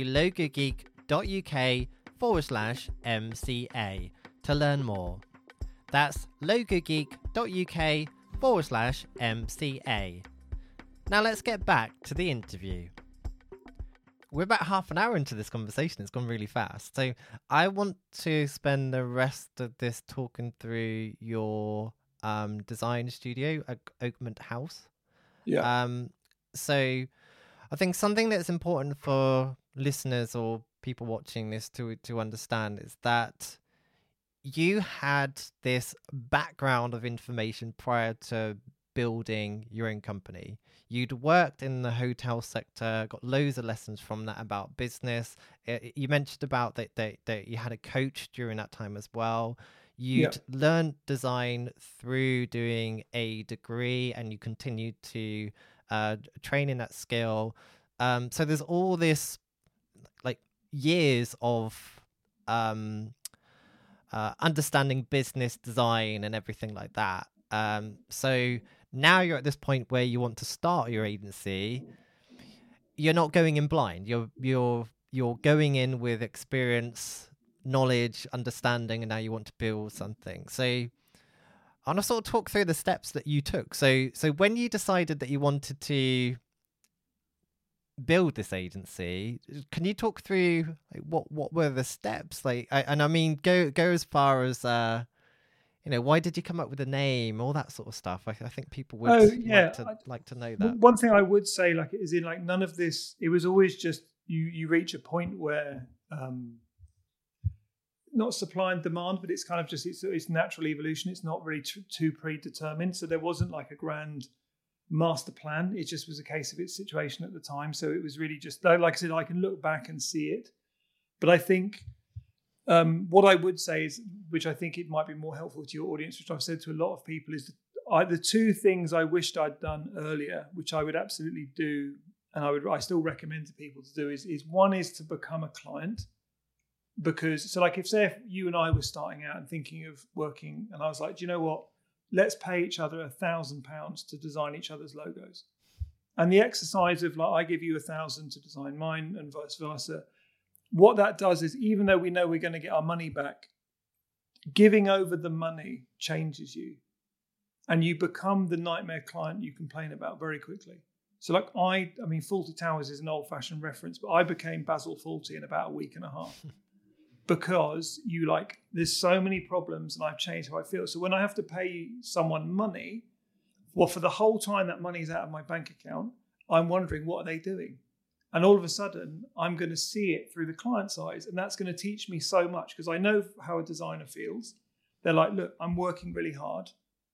logogeek.uk/MCA to learn more. That's logogeek.uk/MCA. Now let's get back to the interview. We're about half an hour into this conversation. It's gone really fast. So I want to spend the rest of this talking through your design studio at Oakmont House. Yeah. So I think something that's important for listeners or people watching this to understand is that you had this background of information prior to building your own company. You'd worked in the hotel sector, got loads of lessons from that about business. You mentioned about that you had a coach during that time as well. You'd learned design through doing a degree and you continued to train in that skill. So there's all this like years of understanding business design and everything like that. So now you're at this point where you want to start your agency. You're not going in blind. You're going in with experience, knowledge, understanding, and now you want to build something. So I want to sort of talk through the steps that you took. So when you decided that you wanted to build this agency, can you talk through like, what were the steps? Like, I mean, go as far as why did you come up with a name, all that sort of stuff. I think people would like to know that. One thing I would say, like, is in like none of this. It was always just you reach a point where not supply and demand, but it's kind of just it's natural evolution. It's not really too predetermined. So there wasn't like a grand master plan. It just was a case of its situation at the time. So it was really just, like I said, I can look back and see it. But I think what I would say is, which I think it might be more helpful to your audience, which I've said to a lot of people, is the two things I wished I'd done earlier, which I would absolutely do, and I still recommend to people to do, is one is to become a client. Because, so like if you and I were starting out and thinking of working, and I was like, do you know what? Let's pay each other £1,000 to design each other's logos. And the exercise of like, I give you 1,000 to design mine and vice versa. What that does is, even though we know we're going to get our money back, giving over the money changes you. And you become the nightmare client you complain about very quickly. So like I mean, Fawlty Towers is an old-fashioned reference, but I became Basil Fawlty in about a week and a half. Because there's so many problems and I've changed how I feel. So when I have to pay someone money, well, for the whole time that money's out of my bank account, I'm wondering, what are they doing? And all of a sudden, I'm going to see it through the client's eyes. And that's going to teach me so much, because I know how a designer feels. They're like, look, I'm working really hard.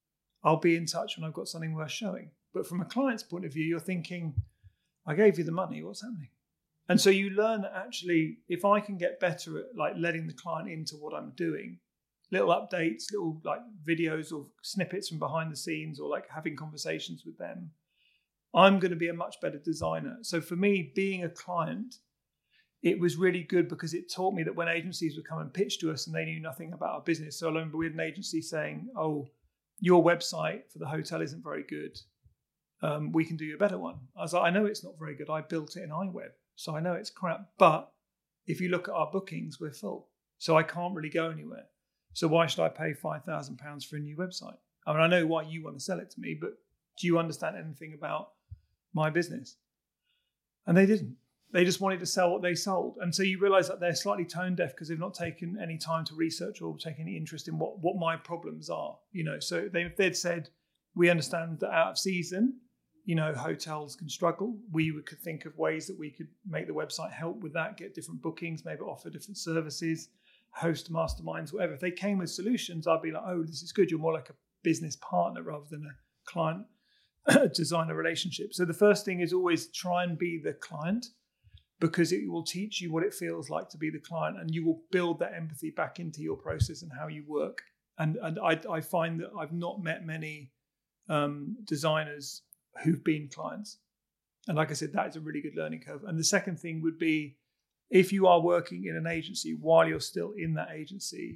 I'll be in touch when I've got something worth showing. But from a client's point of view, you're thinking, I gave you the money, what's happening? And so you learn that actually, if I can get better at like letting the client into what I'm doing, little updates, little like videos or snippets from behind the scenes, or like having conversations with them, I'm going to be a much better designer. So for me, being a client, it was really good because it taught me that when agencies would come and pitch to us and they knew nothing about our business. So I remember we had an agency saying, oh, your website for the hotel isn't very good. We can do you a better one. I was like, I know it's not very good. I built it in iWeb, so I know it's crap. But if you look at our bookings, we're full. So I can't really go anywhere. So why should I pay £5,000 for a new website? I mean, I know why you want to sell it to me, but do you understand anything about my business? And they didn't. They just wanted to sell what they sold. And so you realize that they're slightly tone deaf because they've not taken any time to research or take any interest in what my problems are. So they'd said, we understand that out of season, hotels can struggle. We could think of ways that we could make the website help with that, get different bookings, maybe offer different services, host masterminds, whatever. If they came with solutions, I'd be like, oh, this is good. You're more like a business partner rather than a client designer relationship. So the first thing is always try and be the client, because it will teach you what it feels like to be the client, and you will build that empathy back into your process and how you work. And I find that I've not met many designers who've been clients. And like I said, that is a really good learning curve. And the second thing would be, if you are working in an agency while you're still in that agency,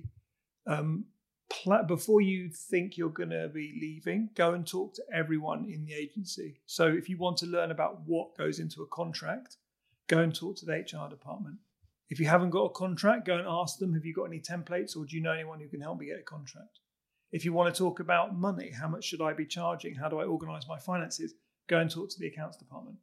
before you think you're going to be leaving, go and talk to everyone in the agency. So if you want to learn about what goes into a contract, go and talk to the HR department. If you haven't got a contract, go and ask them, have you got any templates, or do you know anyone who can help me get a contract? If you want to talk about money, how much should I be charging? How do I organize my finances? Go and talk to the accounts department.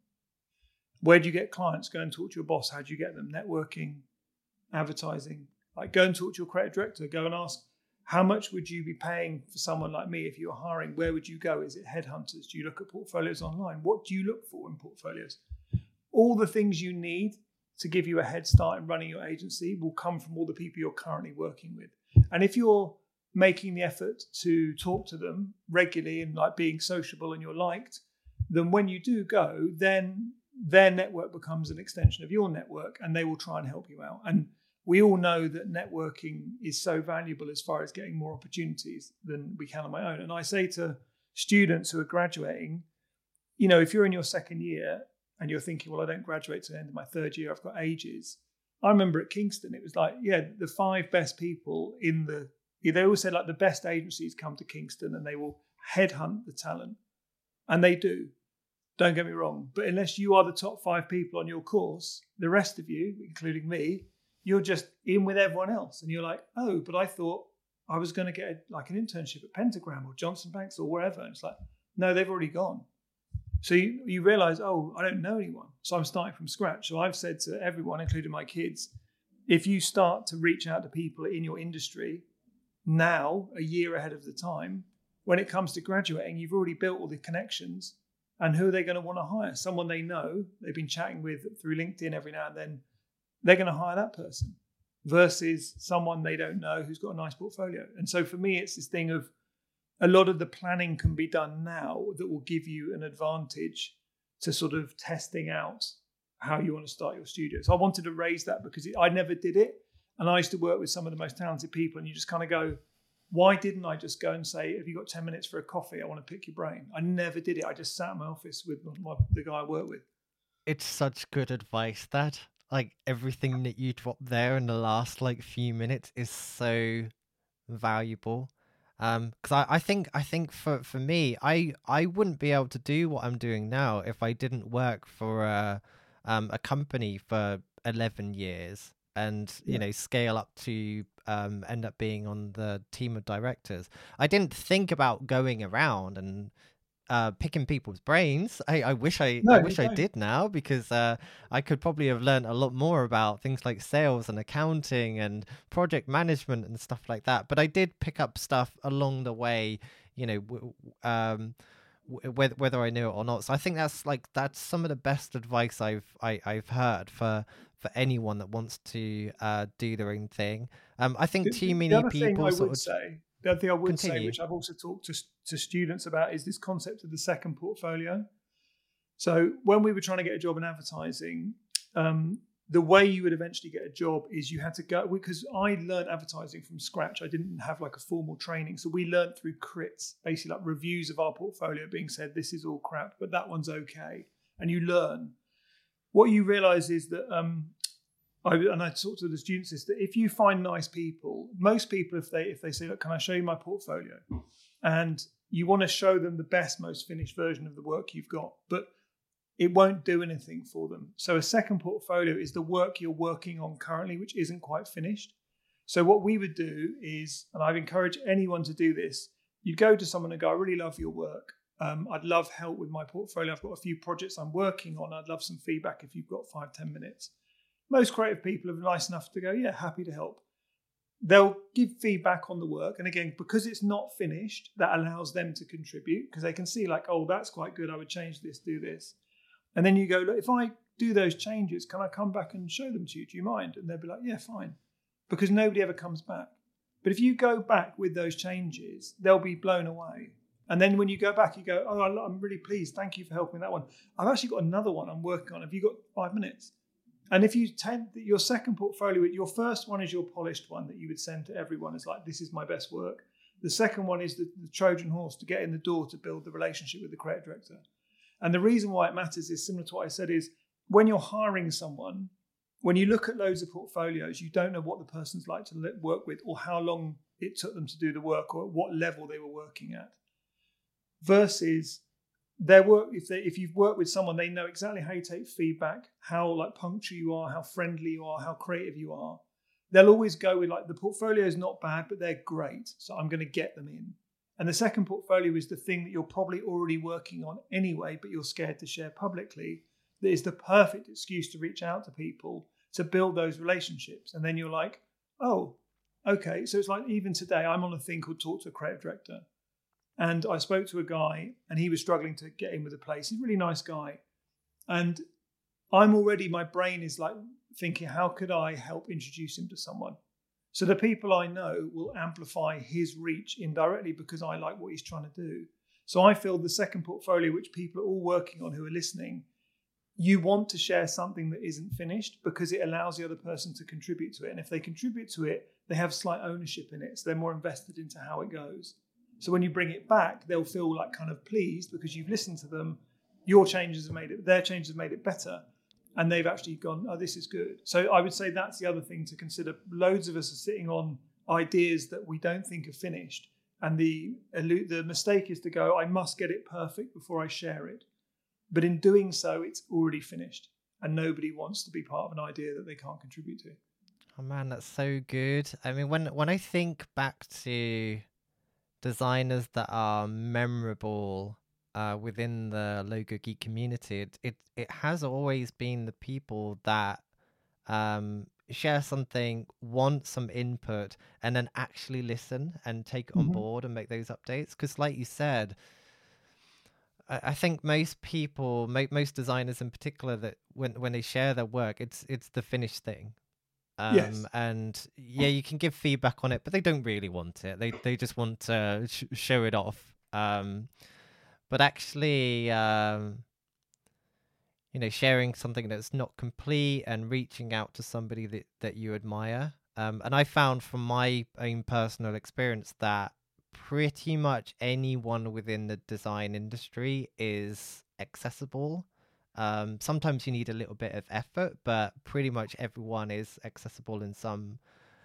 Where do you get clients? Go and talk to your boss. How do you get them? Networking, advertising. Like, go and talk to your creative director. Go and ask, how much would you be paying for someone like me if you were hiring? Where would you go? Is it headhunters? Do you look at portfolios online? What do you look for in portfolios? All the things you need to give you a head start in running your agency will come from all the people you're currently working with. And if you're making the effort to talk to them regularly and like being sociable and you're liked, then when you do go, then their network becomes an extension of your network, and they will try and help you out. And we all know that networking is so valuable as far as getting more opportunities than we can on my own. And I say to students who are graduating, if you're in your second year and you're thinking, well, I don't graduate till the end of my third year, I've got ages. I remember at Kingston, it was like, the 5 best people they always said like the best agencies come to Kingston and they will headhunt the talent. And they do. Don't get me wrong. But unless you are the top 5 people on your course, the rest of you, including me, you're just in with everyone else. And you're like, oh, but I thought I was going to get an internship at Pentagram or Johnson Banks or wherever. And it's like, no, they've already gone. So you realize, oh, I don't know anyone. So I'm starting from scratch. So I've said to everyone, including my kids, if you start to reach out to people in your industry now, a year ahead of the time, when it comes to graduating, you've already built all the connections. And who are they going to want to hire? Someone they know, they've been chatting with through LinkedIn every now and then. They're going to hire that person versus someone they don't know who's got a nice portfolio. And so for me, it's this thing of a lot of the planning can be done now that will give you an advantage to sort of testing out how you want to start your studio. So I wanted to raise that because I never did it. And I used to work with some of the most talented people, and you just kind of go, why didn't I just go and say, have you got 10 minutes for a coffee? I want to pick your brain. I never did it. I just sat in my office with the guy I work with. It's such good advice, that everything that you dropped there in the last few minutes is so valuable. Because I think for me, I wouldn't be able to do what I'm doing now if I didn't work for a company for 11 years and scale up to end up being on the team of directors. I didn't think about going around and picking people's brains. I wish I did now, because I could probably have learned a lot more about things like sales and accounting and project management and stuff like that. But I did pick up stuff along the way, whether I knew it or not. So I think that's some of the best advice I've heard for anyone that wants to do their own thing. I think too many people I would say The other thing I would say, Continue. which I've also talked to students about, is this concept of the second portfolio. So when we were trying to get a job in advertising, the way you would eventually get a job is you had to go, because I learned advertising from scratch. I didn't have like a formal training. So we learned through crits, basically like reviews of our portfolio being said, this is all crap, but that one's okay. And you learn. What you realize is that, I talk to the students, is that if you find nice people, most people, if they say, look, can I show you my portfolio? And you want to show them the best, most finished version of the work you've got, but it won't do anything for them. So a second portfolio is the work you're working on currently, which isn't quite finished. So what we would do is, and I'd encourage anyone to do this, you'd go to someone and go, I really love your work. I'd love help with my portfolio. I've got a few projects I'm working on. I'd love some feedback if you've got 5-10 minutes. Most creative people are nice enough to go, yeah, happy to help. They'll give feedback on the work. And again, because it's not finished, that allows them to contribute because they can see like, oh, that's quite good. I would change this, do this. And then you go, look, if I do those changes, can I come back and show them to you? Do you mind? And they'll be like, yeah, fine. Because nobody ever comes back. But if you go back with those changes, they'll be blown away. And then when you go back, you go, oh, I'm really pleased. Thank you for helping that one. I've actually got another one I'm working on. Have you got 5 minutes? And if you take your second portfolio, your first one is your polished one that you would send to everyone. It's like, this is my best work. The second one is the Trojan horse to get in the door to build the relationship with the creative director. And the reason why it matters is similar to what I said is when you're hiring someone, when you look at loads of portfolios, you don't know what the person's like to work with or how long it took them to do the work or at what level they were working at. Versus their work, if you've worked with someone, they know exactly how you take feedback, how like punctual you are, how friendly you are, how creative you are. They'll always go with like, the portfolio is not bad, but they're great. So I'm going to get them in. And the second portfolio is the thing that you're probably already working on anyway, but you're scared to share publicly. That is the perfect excuse to reach out to people to build those relationships. And then you're like, oh, okay. So it's like even today, I'm on a thing called Talk to a Creative Director. And I spoke to a guy and he was struggling to get in with a place. He's a really nice guy. And I'm already, my brain is like thinking, how could I help introduce him to someone? So the people I know will amplify his reach indirectly because I like what he's trying to do. So I feel the second portfolio, which people are all working on who are listening, you want to share something that isn't finished because it allows the other person to contribute to it. And if they contribute to it, they have slight ownership in it. So they're more invested into how it goes. So when you bring it back, they'll feel like kind of pleased because you've listened to them. Your changes have made it, their changes have made it better. And they've actually gone, oh, this is good. So I would say that's the other thing to consider. Loads of us are sitting on ideas that we don't think are finished. And the mistake is to go, I must get it perfect before I share it. But in doing so, it's already finished. And nobody wants to be part of an idea that they can't contribute to. Oh man, that's so good. I mean, when I think back to designers that are memorable within the Logo Geek community, it has always been the people that share something, want some input, and then actually listen and take it on board and make those updates. Because like you said, I think most people, most designers in particular, that when they share their work, it's the finished thing. Yes. And yeah, you can give feedback on it, but they don't really want it. They just want to show it off. But actually, sharing something that's not complete and reaching out to somebody that you admire. And I found from my own personal experience that pretty much anyone within the design industry is accessible. Sometimes you need a little bit of effort, but pretty much everyone is accessible in some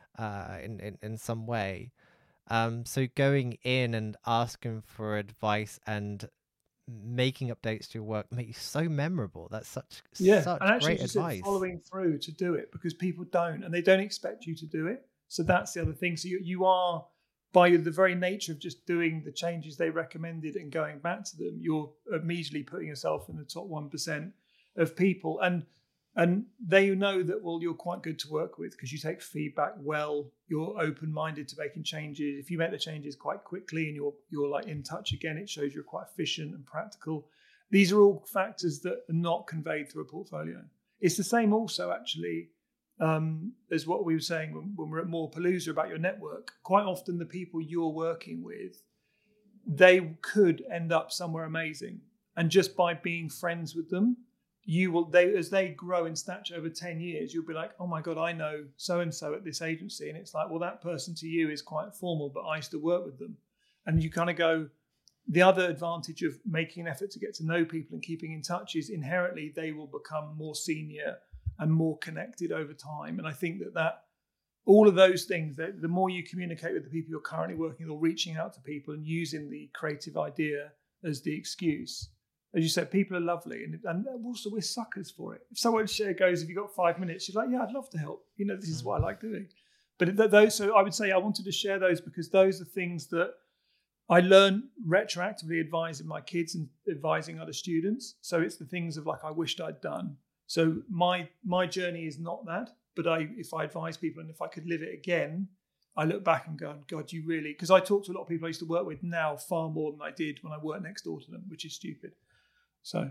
way. So going in and asking for advice and making updates to your work makes you so memorable. That's such and actually great just advice. Following through to do it because people don't, and they don't expect you to do it. So that's the other thing. So you are, by the very nature of just doing the changes they recommended and going back to them, you're immediately putting yourself in the top 1% of people. And they know that, well, you're quite good to work with because you take feedback well, you're open-minded to making changes. If you make the changes quite quickly and you're like in touch again, it shows you're quite efficient and practical. These are all factors that are not conveyed through a portfolio. It's the same also, actually, as what we were saying when we're at Moorepalooza about your network, quite often the people you're working with, they could end up somewhere amazing. And just by being friends with them, as they grow in stature over 10 years, you'll be like, oh my God, I know so-and-so at this agency. And it's like, well, that person to you is quite formal, but I used to work with them. And you kind of go, the other advantage of making an effort to get to know people and keeping in touch is inherently they will become more senior and more connected over time. And I think that all of those things, the more you communicate with the people you're currently working with or reaching out to people and using the creative idea as the excuse, as you said, people are lovely, and also we're suckers for it. If someone goes, "Have you got 5 minutes?" You're like, "Yeah, I'd love to help. This is what I like doing." But those, so I would say I wanted to share those because those are things that I learned retroactively advising my kids and advising other students. So it's the things of like I wished I'd done. So my journey is not that, but if I advise people and if I could live it again, I look back and go, God, you really, because I talk to a lot of people I used to work with now far more than I did when I worked next door to them, which is stupid. So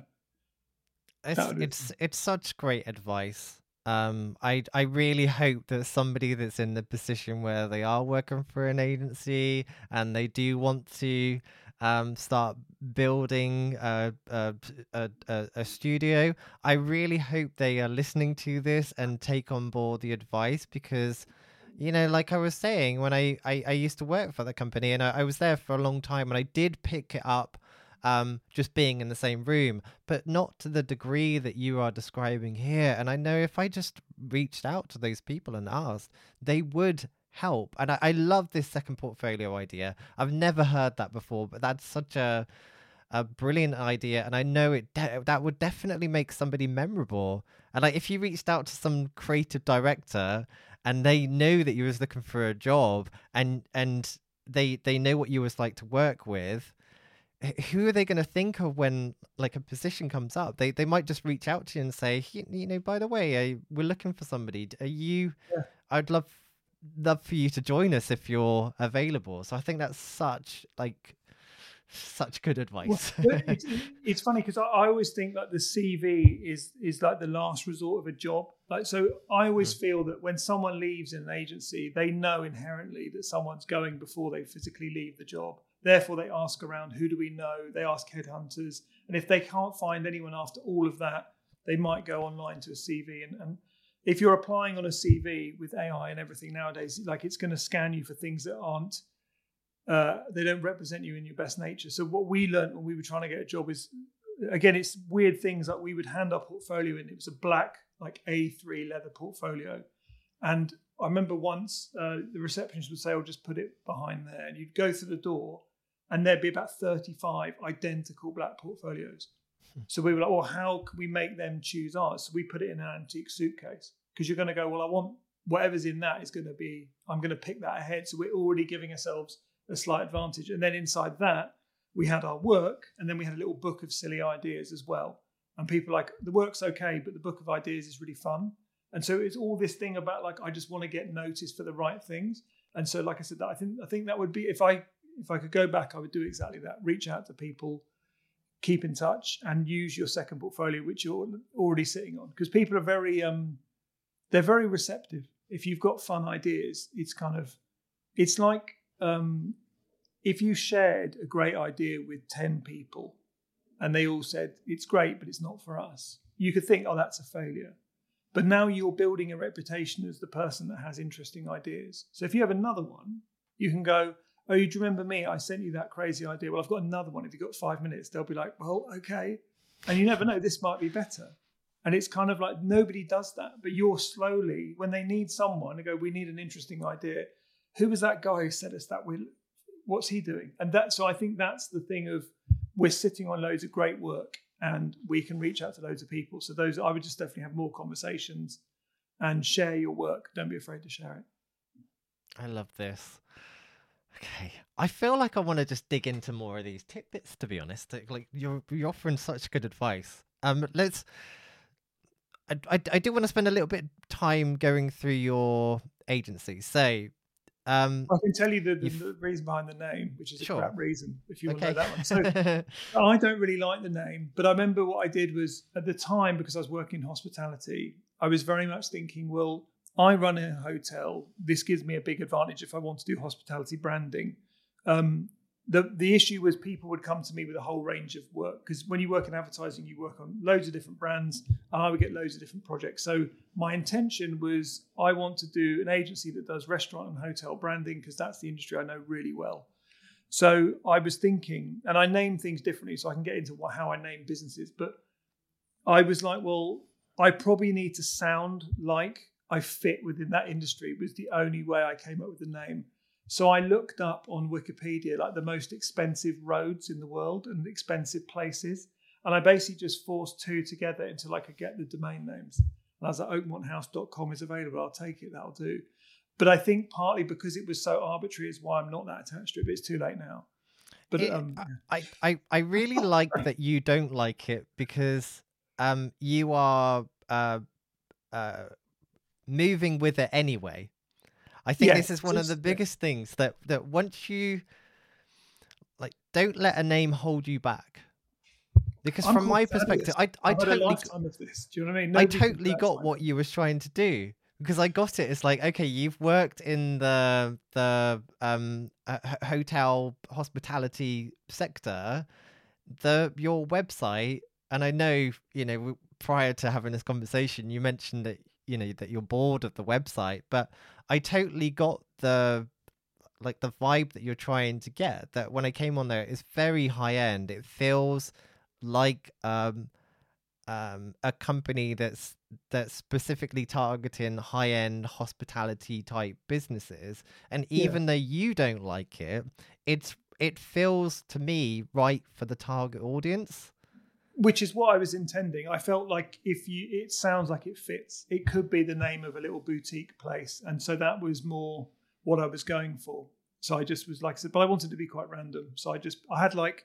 it's such great advice. I really hope that somebody that's in the position where they are working for an agency and they do want to start building a studio, I really hope they are listening to this and take on board the advice, because like I was saying, when I used to work for the company and I was there for a long time, and I did pick it up just being in the same room, but not to the degree that you are describing here. And I know if I just reached out to those people and asked, they would help. And I love this second portfolio idea. I've never heard that before, but that's such a brilliant idea. And I know that would definitely make somebody memorable. And like if you reached out to some creative director and they know that you was looking for a job and they know what you was like to work with, who are they going to think of when like a position comes up? They might just reach out to you and say, by the way, we're looking for somebody. Are you? Yeah. I'd love for you to join us if you're available. So I think that's such good advice. Well, it's funny because I always think that the CV is like the last resort of a job. Like, so I always feel that when someone leaves in an agency, they know inherently that someone's going before they physically leave the job. Therefore, they ask around, who do we know? They ask headhunters. And if they can't find anyone after all of that, they might go online to a CV. And if you're applying on a CV with AI and everything nowadays, like it's going to scan you for things that aren't, they don't represent you in your best nature. So what we learned when we were trying to get a job is, again, it's weird things like we would hand our portfolio in. It was a black, like A3 leather portfolio. And I remember once the receptionist would say, "I'll just put it behind there." And you'd go through the door and there'd be about 35 identical black portfolios. So we were like, well, how can we make them choose ours? So we put it in an antique suitcase, because you're going to go, well, I want whatever's in that is going to be, I'm going to pick that ahead. So we're already giving ourselves a slight advantage. And then inside that, we had our work, and then we had a little book of silly ideas as well. And people are like, the work's okay, but the book of ideas is really fun. And so it's all this thing about like, I just want to get noticed for the right things. And so, like I said, I think that would be, if I could go back, I would do exactly that. Reach out to people, keep in touch, and use your second portfolio, which you're already sitting on. Because people are they're very receptive. If you've got fun ideas, it's like if you shared a great idea with 10 people and they all said, it's great, but it's not for us, you could think, oh, that's a failure. But now you're building a reputation as the person that has interesting ideas. So if you have another one, you can go, oh, do you remember me? I sent you that crazy idea. Well, I've got another one. If you've got 5 minutes, they'll be like, well, okay. And you never know, this might be better. And it's kind of like nobody does that. But you're slowly, when they need someone, they go, we need an interesting idea. Who was that guy who sent us that? What's he doing? And so I think that's the thing of, we're sitting on loads of great work and we can reach out to loads of people. So I would just definitely have more conversations and share your work. Don't be afraid to share it. I love this. Okay, I feel like I want to just dig into more of these tidbits, to be honest. Like you're offering such good advice. I do want to spend a little bit of time going through your agency. So I can tell you the reason behind the name, which is a crap reason, if you want to know that one. So I don't really like the name, but I remember what I did was, at the time, because I was working in hospitality, I was very much thinking, well, I run a hotel. This gives me a big advantage if I want to do hospitality branding. The issue was people would come to me with a whole range of work, because when you work in advertising, you work on loads of different brands, and I would get loads of different projects. So my intention was I want to do an agency that does restaurant and hotel branding, because that's the industry I know really well. So I was thinking, and I name things differently so I can get into how I name businesses, but I was like, well, I probably need to sound like I fit within that industry, was the only way I came up with the name. So I looked up on Wikipedia like the most expensive roads in the world and expensive places. And I basically just forced two together until I could get the domain names. And I was like, oakmonthouse.com is available. I'll take it. That'll do. But I think partly because it was so arbitrary is why I'm not that attached to it. But it's too late now. But I really like that you don't like it, because you are moving with it anyway. I think this is one of the biggest things that once you don't let a name hold you back. Because from my perspective, I totally lifetime of this. Do you know what I mean? I totally got what you was trying to do, because I got it. It's like, okay, you've worked in the hotel hospitality sector, your website, and I know, prior to having this conversation, you mentioned that that you're bored of the website, but I totally got the vibe that you're trying to get. That when I came on there, it's very high end. It feels like a company that's specifically targeting high end hospitality type businesses. And even though you don't like it, it feels to me right for the target audience. Which is what I was intending. I felt like it sounds like it fits. It could be the name of a little boutique place. And so that was more what I was going for. So I just was like I said, but I wanted to be quite random. So I had like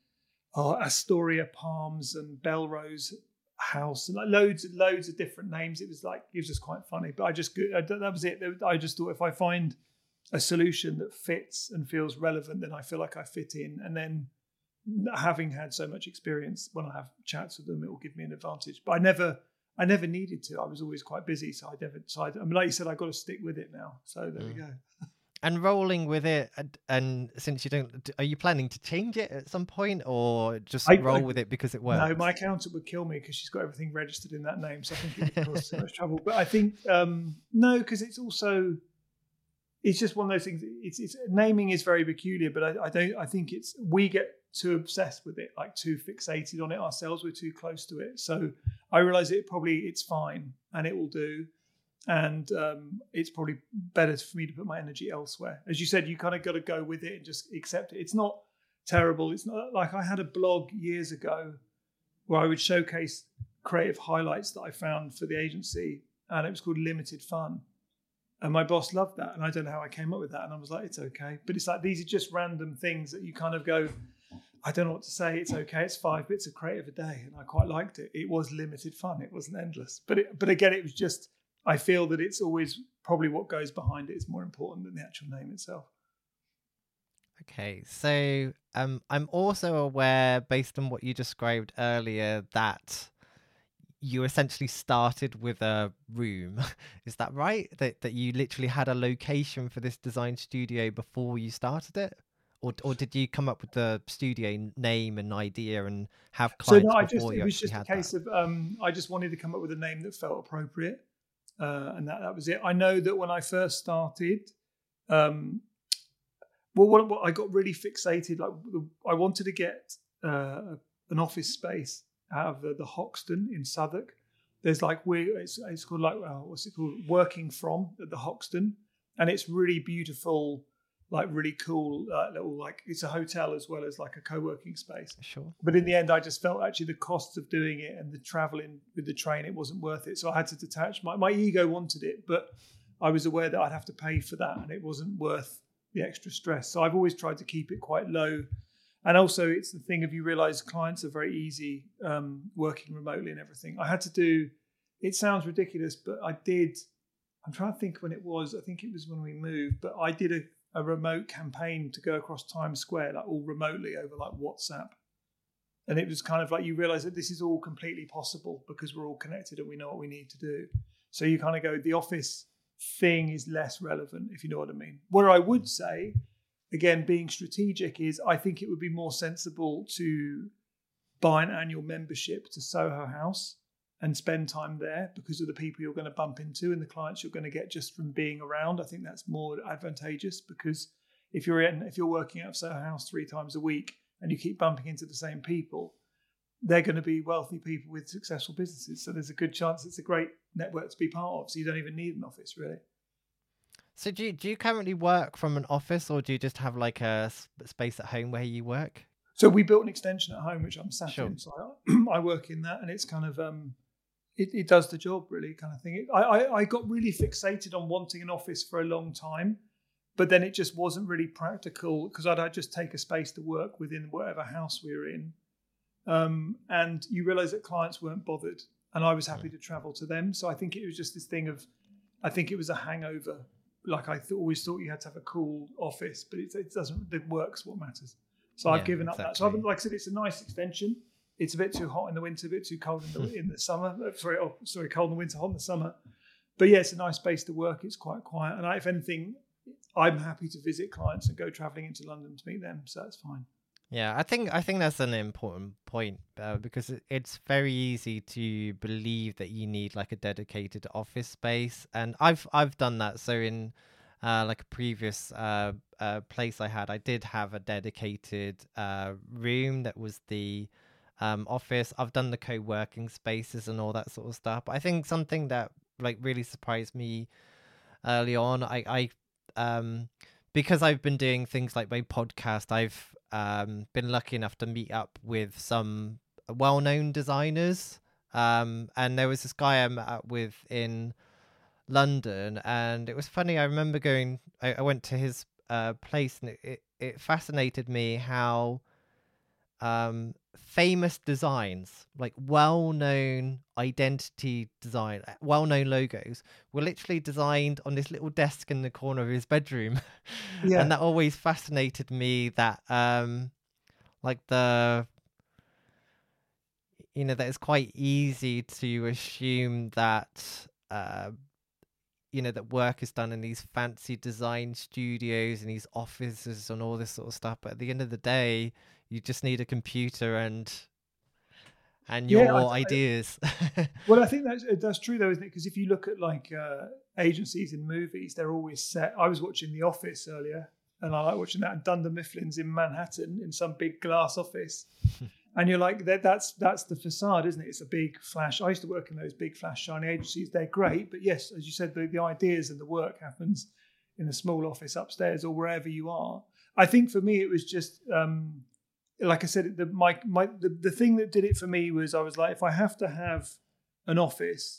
Astoria Palms and Belrose House and like loads of different names. It was just quite funny. But that was it. I just thought if I find a solution that fits and feels relevant, then I feel like I fit in. And then having had so much experience, when I have chats with them, it will give me an advantage. But I never needed to. I was always quite busy, so I never decided. I mean, like you said, I've got to stick with it now. So there we go. And rolling with it, and since you don't, are you planning to change it at some point, or just roll with it because it works? No, my accountant would kill me because she's got everything registered in that name, so I think it would cause so much trouble. But I think no, because it's also. It's just one of those things. It's naming is very peculiar, but I think we get too obsessed with it, like too fixated on it ourselves. We're too close to it. So I realize it's fine and it will do. And it's probably better for me to put my energy elsewhere. As you said, you kind of got to go with it and just accept it. It's not terrible. It's not like I had a blog years ago where I would showcase creative highlights that I found for the agency, and it was called Limited Fun. And my boss loved that. And I don't know how I came up with that. And I was like, it's okay. But it's like, these are just random things that you kind of go, I don't know what to say. It's okay. It's 5 bits of creative a day. And I quite liked it. It was limited fun. It wasn't endless. But again, it was just, I feel that it's always probably what goes behind it is more important than the actual name itself. Okay. So I'm also aware, based on what you described earlier, that you essentially started with a room. Is that right? That you literally had a location for this design studio before you started it? Or did you come up with the studio name and idea and have clients before you actually had that? It was just a case of I just wanted to come up with a name that felt appropriate. And that was it. I know that when I first started, I got really fixated. Like I wanted to get an office space out of the Hoxton in Southwark. There's it's called what's it called? Working From at the Hoxton, and it's really beautiful, like really cool little it's a hotel as well as like a co-working space. Sure. But in the end, I just felt actually the costs of doing it and the traveling with the train, it wasn't worth it. So I had to detach. My ego wanted it, but I was aware that I'd have to pay for that, and it wasn't worth the extra stress. So I've always tried to keep it quite low. And also, it's the thing of you realize clients are very easy working remotely and everything. I had to do, it sounds ridiculous, but I'm trying to think when it was. I think it was when we moved, but I did a remote campaign to go across Times Square, like all remotely over like WhatsApp. And it was kind of like you realize that this is all completely possible because we're all connected and we know what we need to do. So you kind of go, the office thing is less relevant, if you know what I mean. Where I would say, again, being strategic, is I think it would be more sensible to buy an annual membership to Soho House and spend time there because of the people you're going to bump into and the clients you're going to get just from being around. I think that's more advantageous, because if you're working out of Soho House 3 times a week and you keep bumping into the same people, they're going to be wealthy people with successful businesses. So there's a good chance it's a great network to be part of. So you don't even need an office, really. So do you currently work from an office, or do you just have like a space at home where you work? So we built an extension at home, which I'm sat Sure. in. So I work in that, and it's kind of it does the job, really, kind of thing. I got really fixated on wanting an office for a long time, but then it just wasn't really practical, because I'd just take a space to work within whatever house we were in. And you realise that clients weren't bothered, and I was happy to travel to them. So I think it was just this thing of, I think it was a hangover. Like always thought you had to have a cool office, but it doesn't. The work's what matters. So I've given up that. So like I said, it's a nice extension. It's a bit too hot in the winter, a bit too cold in the summer. Cold in the winter, hot in the summer. But yeah, it's a nice space to work. It's quite quiet, and if anything, I'm happy to visit clients and go travelling into London to meet them. So that's fine. Yeah, I think that's an important point, because it's very easy to believe that you need like a dedicated office space, and I've done that. So in like a previous place I did have a dedicated room that was the office. I've done the co-working spaces and all that sort of stuff. But I think something that like really surprised me early on, I because I've been doing things like my podcast, I've been lucky enough to meet up with some well-known designers, and there was this guy I met up with in London, and it was funny. I remember I went to his place, and it fascinated me how famous designs, like well-known identity design, well-known logos, were literally designed on this little desk in the corner of his bedroom. Yeah. And that always fascinated me, that like that it's quite easy to assume that that work is done in these fancy design studios and these offices and all this sort of stuff, but at the end of the day, you just need a computer and your ideas. Well, I think that's true, though, isn't it? Because if you look at like agencies in movies, they're always set. I was watching The Office earlier, and I like watching that. And Dunder Mifflin's in Manhattan in some big glass office, and you're like, that's the facade, isn't it? It's a big flash. I used to work in those big flash shiny agencies. They're great, but yes, as you said, the ideas and the work happens in a small office upstairs or wherever you are. I think for me, it was just. Like I said, the thing that did it for me was, I was like, if I have to have an office,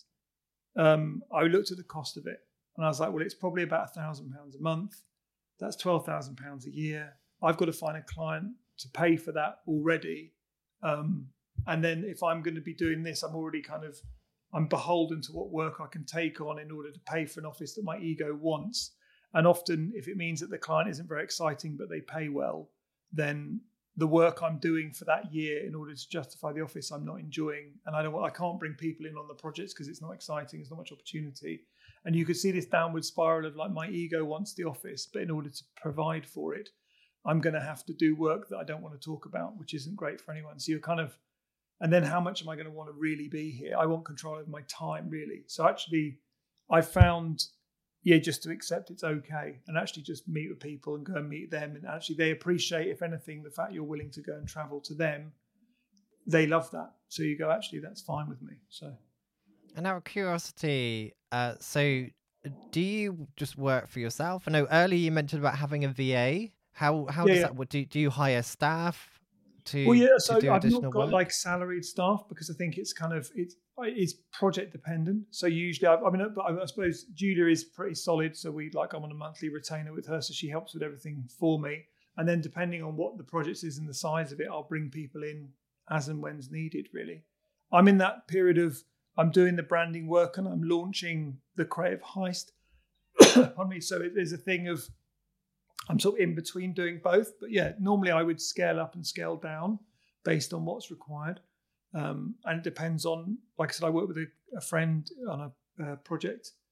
I looked at the cost of it, and I was like, well, it's probably about £1,000 a month. That's £12,000 a year. I've got to find a client to pay for that already, and then if I'm going to be doing this, I'm beholden to what work I can take on in order to pay for an office that my ego wants. And often, if it means that the client isn't very exciting but they pay well, then the work I'm doing for that year in order to justify the office I'm not enjoying, and I can't bring people in on the projects because it's not exciting, there's not much opportunity. And you could see this downward spiral of like, my ego wants the office, but in order to provide for it, I'm going to have to do work that I don't want to talk about, which isn't great for anyone. So you're kind of, and then how much am I going to want to really be here? I want control over my time, really. So actually, I found, just to accept it's okay, and actually just meet with people and go and meet them. And actually they appreciate, if anything, the fact you're willing to go and travel to them. They love that. So you go, actually, that's fine with me. So. And out of curiosity, so do you just work for yourself? I know earlier you mentioned about having a VA. How does that work? Do you hire staff to do I've additional not got work? like salaried staff, because I think it's kind of, it's project dependent. So usually, I suppose Julia is pretty solid. So I'm on a monthly retainer with her, so she helps with everything for me. And then depending on what the project is and the size of it, I'll bring people in as and when's needed, really. I'm in that period of, I'm doing the branding work and I'm launching the Creative Heist on me. So there's a thing of, I'm sort of in between doing both. But yeah, normally I would scale up and scale down based on what's required. And it depends on, like I said, I work with a friend on a project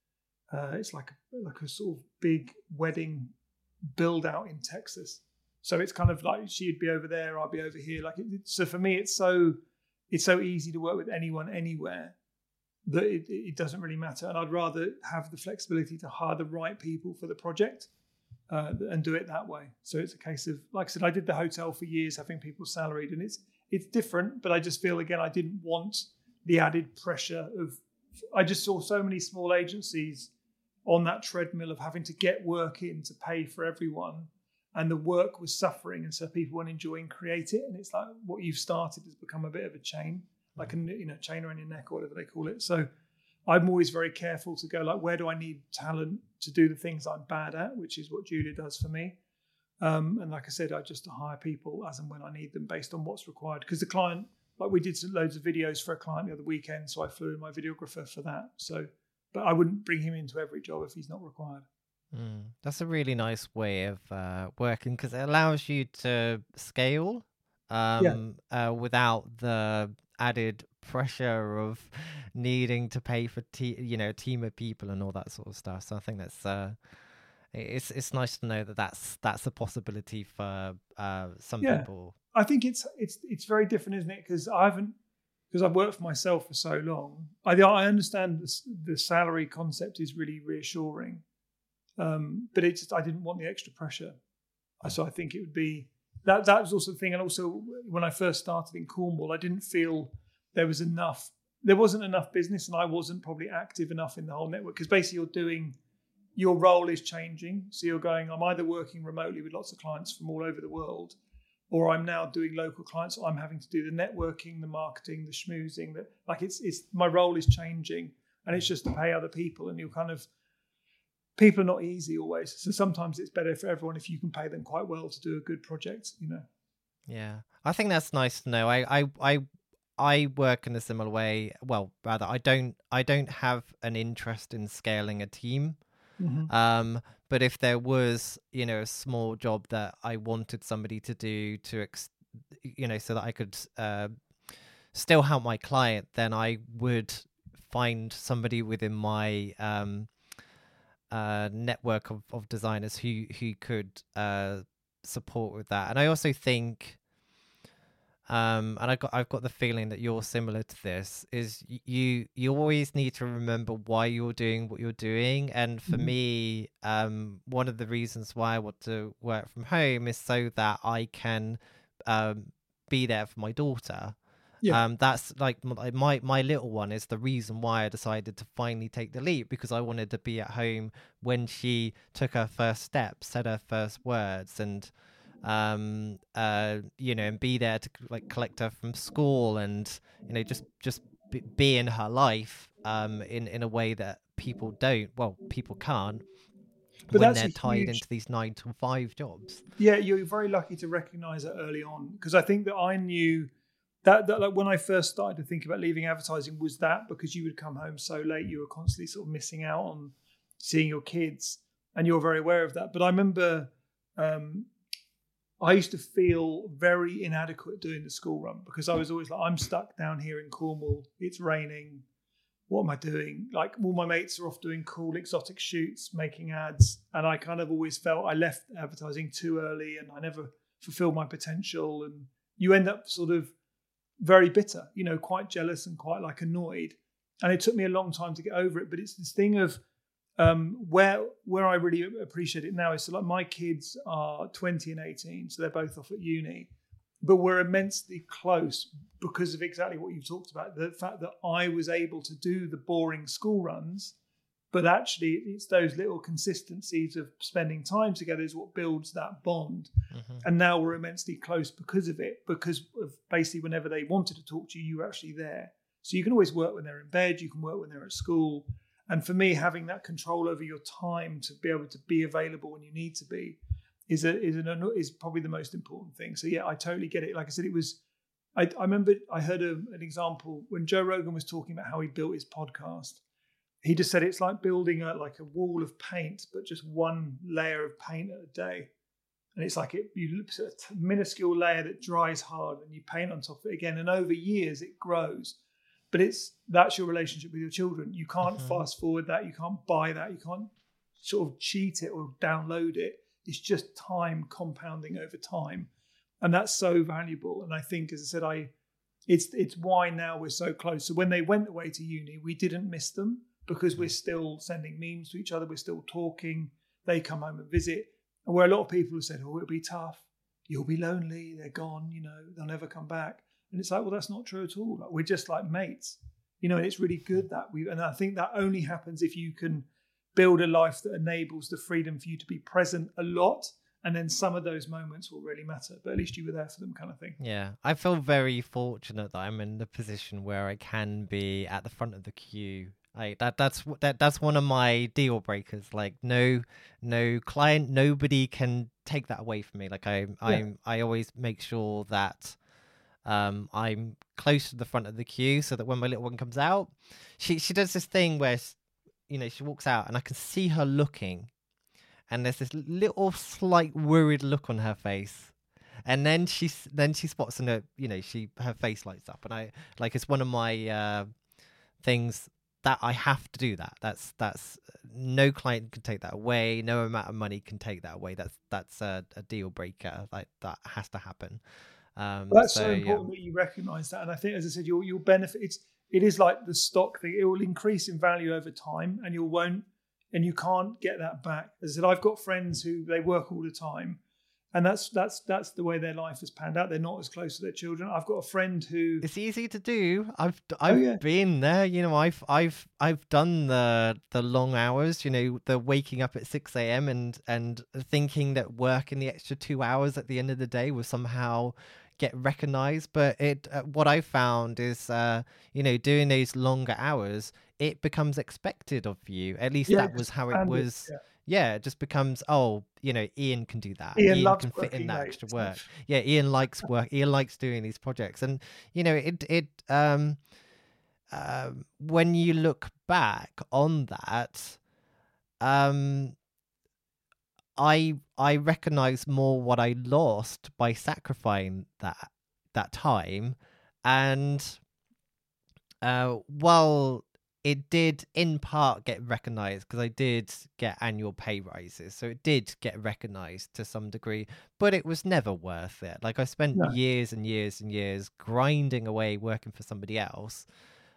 It's like a sort of big wedding build out in Texas. So it's kind of like she'd be over there, I'd be over here. So for me, it's so easy to work with anyone anywhere that it doesn't really matter. And I'd rather have the flexibility to hire the right people for the project and do it that way. So it's a case of, like I said, I did the hotel for years, having people salaried, and it's different. But I just feel, again, I didn't want the added pressure of. I just saw so many small agencies on that treadmill of having to get work in to pay for everyone, and the work was suffering, and so people weren't enjoying create it. And it's like what you've started has become a bit of a chain, like a chain around your neck or whatever they call it. So I'm always very careful to go, like, where do I need talent to do the things I'm bad at, which is what Julia does for me. And like I said, I just hire people as and when I need them based on what's required. Because the client, like we did loads of videos for a client the other weekend, so I flew in my videographer for that. So, but I wouldn't bring him into every job if he's not required. That's a really nice way of working, because it allows you to scale without the added pressure of needing to pay for a team of people and all that sort of stuff. So I think that's it's nice to know that that's a possibility for some people. I think it's very different, isn't it? Because I've worked for myself for so long. I understand the salary concept is really reassuring. But I didn't want the extra pressure. So I think it would be that was also the thing. And also when I first started in Cornwall, I didn't feel there wasn't enough business, and I wasn't probably active enough in the whole network, because basically your role is changing. So you're going, I'm either working remotely with lots of clients from all over the world, or I'm now doing local clients. So I'm having to do the networking, the marketing, the schmoozing, it's my role is changing, and it's just to pay other people. And you're kind of, people are not easy always. So sometimes it's better for everyone if you can pay them quite well to do a good project, Yeah, I think that's nice to know. I work in a similar way. Well, rather, I don't have an interest in scaling a team. Mm-hmm. But if there was, a small job that I wanted somebody to do so that I could still help my client, then I would find somebody within my network of designers who could support with that. And I also think, and I've got the feeling that you're similar to this, is you always need to remember why you're doing what you're doing. And for me, one of the reasons why I want to work from home is so that I can be there for my daughter. That's like my little one is the reason why I decided to finally take the leap, because I wanted to be at home when she took her first steps, said her first words, and and be there to collect her from school, and just be in her life in a way that people can't, but when they're tied into these 9-to-5 jobs. Yeah, you're very lucky to recognize it early on, because I think that I knew that like when I first started to think about leaving advertising was that, because you would come home so late, you were constantly sort of missing out on seeing your kids, and you're very aware of that. But I remember I used to feel very inadequate doing the school run, because I was always like, I'm stuck down here in Cornwall, it's raining, what am I doing? Like, all my mates are off doing cool exotic shoots, making ads, and I kind of always felt I left advertising too early and I never fulfilled my potential, and you end up sort of very bitter, quite jealous and quite annoyed. And it took me a long time to get over it. But it's this thing of where I really appreciate it now is, so my kids are 20 and 18, so they're both off at uni, but we're immensely close because of exactly what you've talked about, the fact that I was able to do the boring school runs, but actually it's those little consistencies of spending time together is what builds that bond. And now we're immensely close because of it, because of basically whenever they wanted to talk to you, you were actually there. So you can always work when they're in bed, you can work when they're at school. And for me, having that control over your time to be able to be available when you need to be is probably the most important thing. So yeah, I totally get it. Like I said, I remember I heard an example when Joe Rogan was talking about how he built his podcast. He just said it's like building a wall of paint, but just one layer of paint at a day. And it's like you look at a minuscule layer that dries hard, and you paint on top of it again. And over years, it grows. but that's your relationship with your children. You can't fast forward that. You can't buy that. You can't sort of cheat it or download it. It's just time compounding over time. And that's so valuable. And I think, as I said, it's why now we're so close. So when they went away to uni, we didn't miss them because we're still sending memes to each other. We're still talking. They come home and visit. And where a lot of people have said, oh, it'll be tough. You'll be lonely. They're gone. They'll never come back. And it's like, well, that's not true at all. Like, we're just like mates, and it's really good that and I think that only happens if you can build a life that enables the freedom for you to be present a lot. And then some of those moments will really matter, but at least you were there for them, kind of thing. Yeah, I feel very fortunate that I'm in the position where I can be at the front of the queue. Like that's one of my deal breakers. Like no client, nobody can take that away from me. Like I always make sure that I'm close to the front of the queue so that when my little one comes out, she does this thing where she walks out and I can see her looking. And there's this little slight worried look on her face, and then she spots and her face lights up, and it's one of my things that I have to do that. That's no client can take that away. No amount of money can take that away. That's a deal breaker. Like that has to happen. That's so important that you recognise that, and I think, as I said, you'll benefit. It is like the stock thing. It will increase in value over time, and you can't get that back. As I said, I've got friends who they work all the time, and that's the way their life has panned out. They're not as close to their children. I've got a friend who it's easy to do. I've been there. I've done the long hours. The waking up at 6 a.m. and thinking that working the extra 2 hours at the end of the day will somehow get recognized. But what I found is doing those longer hours, it becomes expected of you. At least that was how it was. It just becomes, Ian can do that. Ian can fit in that extra work. Yeah, Ian likes work. Ian likes doing these projects. And when you look back on that, I recognize more what I lost by sacrificing that time. And it did in part get recognized because I did get annual pay rises. So it did get recognized to some degree, but it was never worth it. Like I spent years and years and years grinding away, working for somebody else.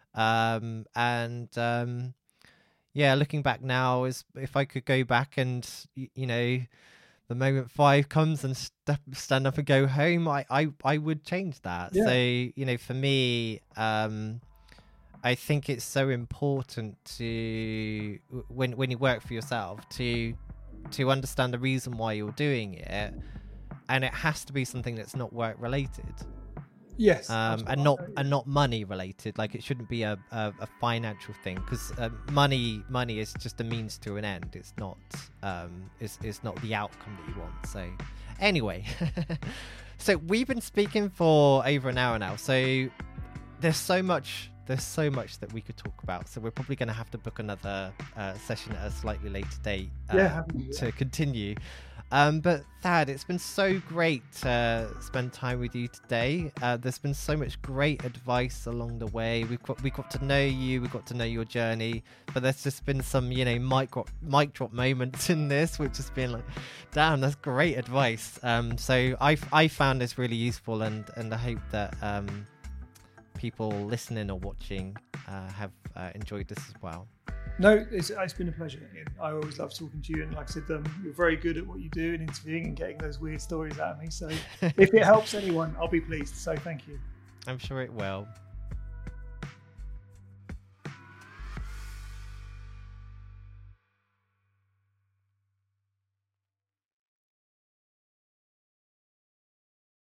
Looking back now, is if I could go back and, the moment 5 comes and stand up and go home, I would change that. Yeah. So, for me, I think it's so important to when you work for yourself to understand the reason why you're doing it, and it has to be something that's not work related. Yes, and not money related. Like it shouldn't be a financial thing, because money is just a means to an end. It's not it's not the outcome that you want. So anyway, so we've been speaking for over an hour now. So there's so much that we could talk about. So we're probably going to have to book another session at a slightly later date to continue. But Thad, it's been so great to spend time with you today. There's been so much great advice along the way. We got to know you, we got to know your journey, but there's just been some, mic drop moments in this, which has been like, damn, that's great advice. So I found this really useful, and I hope that people listening or watching have enjoyed this as well. No, it's been a pleasure, Ian. I always love talking to you, and like I said, you're very good at what you do in interviewing and getting those weird stories out of me. So if it helps anyone, I'll be pleased. So thank you. I'm sure it will.